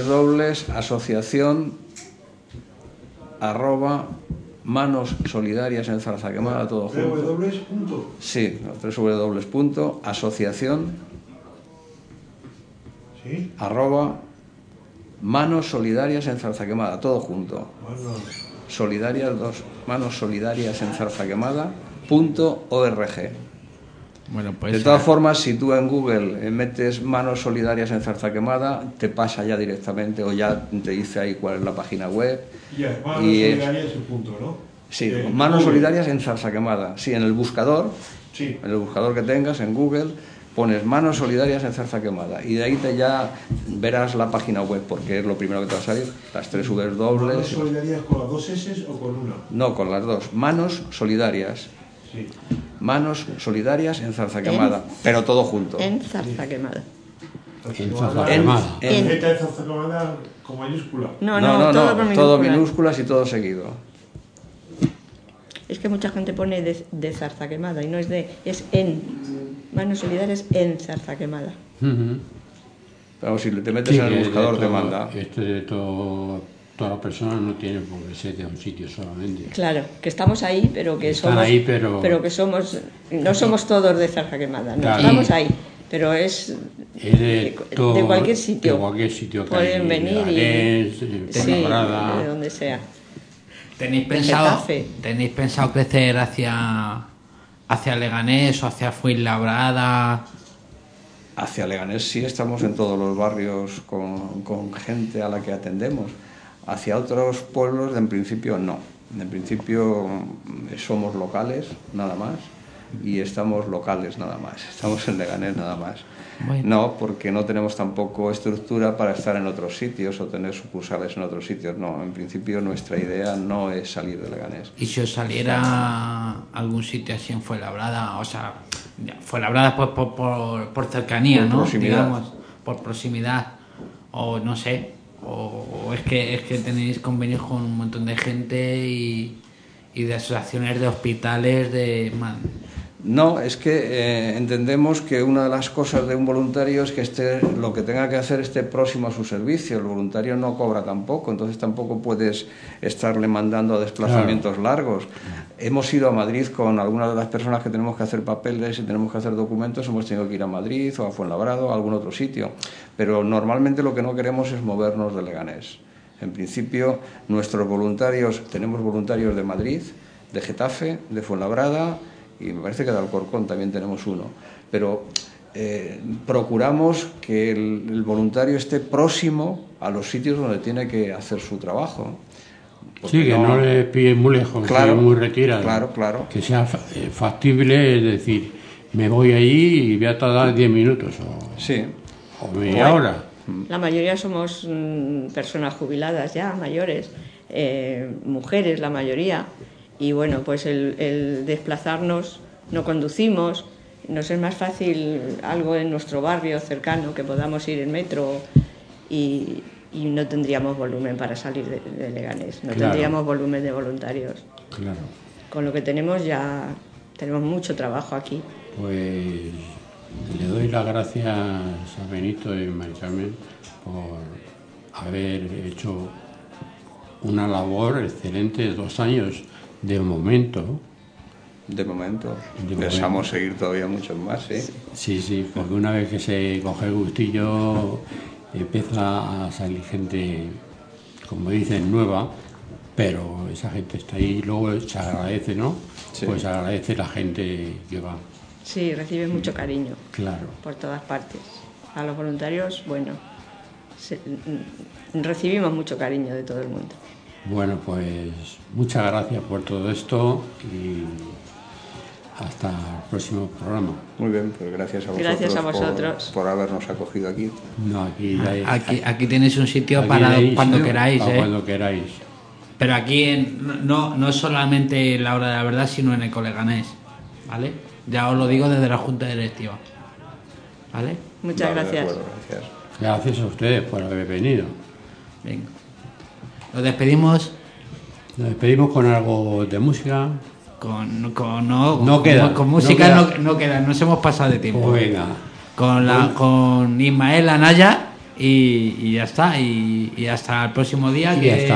[SPEAKER 6] www.asociación@Manos Solidarias en Zarzaquemada, todo junto. Sí, www.asociación Manos Solidarias en Zarzaquemada, todo junto. Manos Solidarias en Zarzaquemada.org.
[SPEAKER 1] Bueno, pues,
[SPEAKER 6] de todas formas, si tú en Google metes Manos Solidarias en Zarzaquemada, te pasa ya directamente o ya te dice ahí cuál es la página web.
[SPEAKER 4] Manos Solidarias es el punto, ¿no?
[SPEAKER 6] Sí, Manos Solidarias en Zarzaquemada. Sí, en el buscador, en el buscador que tengas en Google, pones Manos Solidarias en Zarzaquemada y de ahí ya verás la página web, porque es lo primero que te va a salir, las 3 W.
[SPEAKER 4] ¿Manos Solidarias con las 2 S o con una?
[SPEAKER 6] No, con las 2. Manos Solidarias.
[SPEAKER 4] Sí.
[SPEAKER 6] Manos Solidarias en Zarzaquemada, pero todo junto.
[SPEAKER 7] En Zarzaquemada.
[SPEAKER 2] En Zarzaquemada.
[SPEAKER 4] En Zarzaquemada con mayúscula.
[SPEAKER 7] No,
[SPEAKER 6] todo minúsculas y todo seguido.
[SPEAKER 7] Es que mucha gente pone de Zarzaquemada y no es es en. Manos Solidarias en Zarzaquemada.
[SPEAKER 6] Pero si te metes en el buscador te manda.
[SPEAKER 2] Todas las personas no tienen por qué ser de un sitio solamente.
[SPEAKER 7] Claro, que estamos ahí, pero que somos.
[SPEAKER 2] Ahí, pero
[SPEAKER 7] que somos. No somos todos de Zarzaquemada, no,
[SPEAKER 2] claro.
[SPEAKER 7] Estamos ahí. pero es de cualquier sitio.
[SPEAKER 2] De cualquier sitio.
[SPEAKER 7] Pueden venir
[SPEAKER 2] Leganés,
[SPEAKER 7] de donde sea.
[SPEAKER 1] ¿Tenéis pensado crecer hacia Leganés o hacia Fuenlabrada?
[SPEAKER 6] Hacia Leganés sí, estamos en todos los barrios con gente a la que atendemos. Hacia otros pueblos, en principio, no. En principio somos locales, nada más, y estamos locales, nada más. Estamos en Leganés, nada más. Bueno. No, porque no tenemos tampoco estructura para estar en otros sitios o tener sucursales en otros sitios. No, en principio nuestra idea no es salir de Leganés.
[SPEAKER 1] ¿Y si os saliera a algún sitio así en Fuenlabrada? O sea, Fuenlabrada pues por cercanía, ¿no?
[SPEAKER 6] Proximidad.
[SPEAKER 1] Digamos, por proximidad. O no sé, o es que tenéis convenios con un montón de gente y de asociaciones de hospitales,
[SPEAKER 6] No, es que entendemos que una de las cosas de un voluntario es que lo que tenga que hacer esté próximo a su servicio. El voluntario no cobra tampoco, entonces tampoco puedes estarle mandando a desplazamientos largos. Hemos ido a Madrid con algunas de las personas que tenemos que hacer papeles y tenemos que hacer documentos, hemos tenido que ir a Madrid o a Fuenlabrada o a algún otro sitio, pero normalmente lo que no queremos es movernos de Leganés. En principio, nuestros voluntarios, tenemos voluntarios de Madrid, de Getafe, de Fuenlabrada, y me parece que de Alcorcón también tenemos uno, pero procuramos que el voluntario esté próximo a los sitios donde tiene que hacer su trabajo.
[SPEAKER 2] Sí, que no le piden muy lejos,
[SPEAKER 6] claro,
[SPEAKER 2] muy retirado.
[SPEAKER 6] Claro.
[SPEAKER 2] Que sea factible, es decir, me voy allí y voy a tardar 10 minutos o media hora.
[SPEAKER 7] La mayoría somos personas jubiladas ya, mayores, mujeres la mayoría. Y bueno, pues el desplazarnos, no conducimos, nos es más fácil algo en nuestro barrio cercano, que podamos ir en metro y no tendríamos volumen para salir de Leganés, no tendríamos volumen de voluntarios.
[SPEAKER 2] Claro.
[SPEAKER 7] Con lo que tenemos ya tenemos mucho trabajo aquí.
[SPEAKER 2] Pues le doy las gracias a Benito y María Carmen por haber hecho una labor excelente de 2 años. De momento.
[SPEAKER 6] Pensamos seguir todavía muchos más, ¿sí?
[SPEAKER 2] Sí, porque una vez que se coge el gustillo empieza a salir gente, como dicen, nueva, pero esa gente está ahí y luego se agradece, ¿no? Sí. Pues agradece la gente que va.
[SPEAKER 7] Sí, recibe mucho cariño.
[SPEAKER 2] Claro.
[SPEAKER 7] Por todas partes. A los voluntarios, bueno, recibimos mucho cariño de todo el mundo.
[SPEAKER 2] Bueno, pues muchas gracias por todo esto y hasta el próximo programa.
[SPEAKER 6] Muy bien, pues gracias a vosotros, por habernos acogido aquí.
[SPEAKER 2] No,
[SPEAKER 1] aquí tenéis un sitio para cuando queráis.
[SPEAKER 2] Cuando queráis.
[SPEAKER 1] Pero aquí no solamente en la hora de la verdad, sino en Ecoleganés, ¿vale? Ya os lo digo desde la Junta Directiva, ¿vale?
[SPEAKER 7] Muchas gracias.
[SPEAKER 6] De acuerdo, gracias.
[SPEAKER 2] Gracias a ustedes por haber venido.
[SPEAKER 1] Venga. Nos despedimos.
[SPEAKER 2] Nos despedimos con algo de música.
[SPEAKER 1] No
[SPEAKER 2] queda.
[SPEAKER 1] Con música no queda. Nos hemos pasado de tiempo.
[SPEAKER 2] Pues venga.
[SPEAKER 1] Con Ismael Anaya y ya está. Y hasta el próximo día.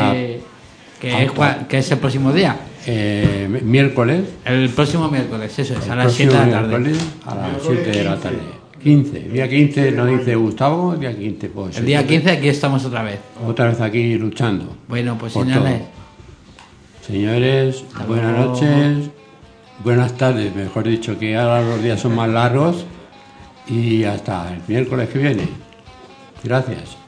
[SPEAKER 1] Que es el próximo día.
[SPEAKER 2] Miércoles.
[SPEAKER 1] El próximo miércoles, eso es, a las 7 de la tarde.
[SPEAKER 2] A las 7 de la tarde. 15. Día 15 nos dice Gustavo, día 15 pues.
[SPEAKER 1] El día 15 aquí estamos otra vez.
[SPEAKER 2] Otra vez aquí luchando.
[SPEAKER 1] Bueno, pues señores.
[SPEAKER 2] Señores, buenas noches, buenas tardes, mejor dicho, que ahora los días son más largos y hasta el miércoles que viene. Gracias.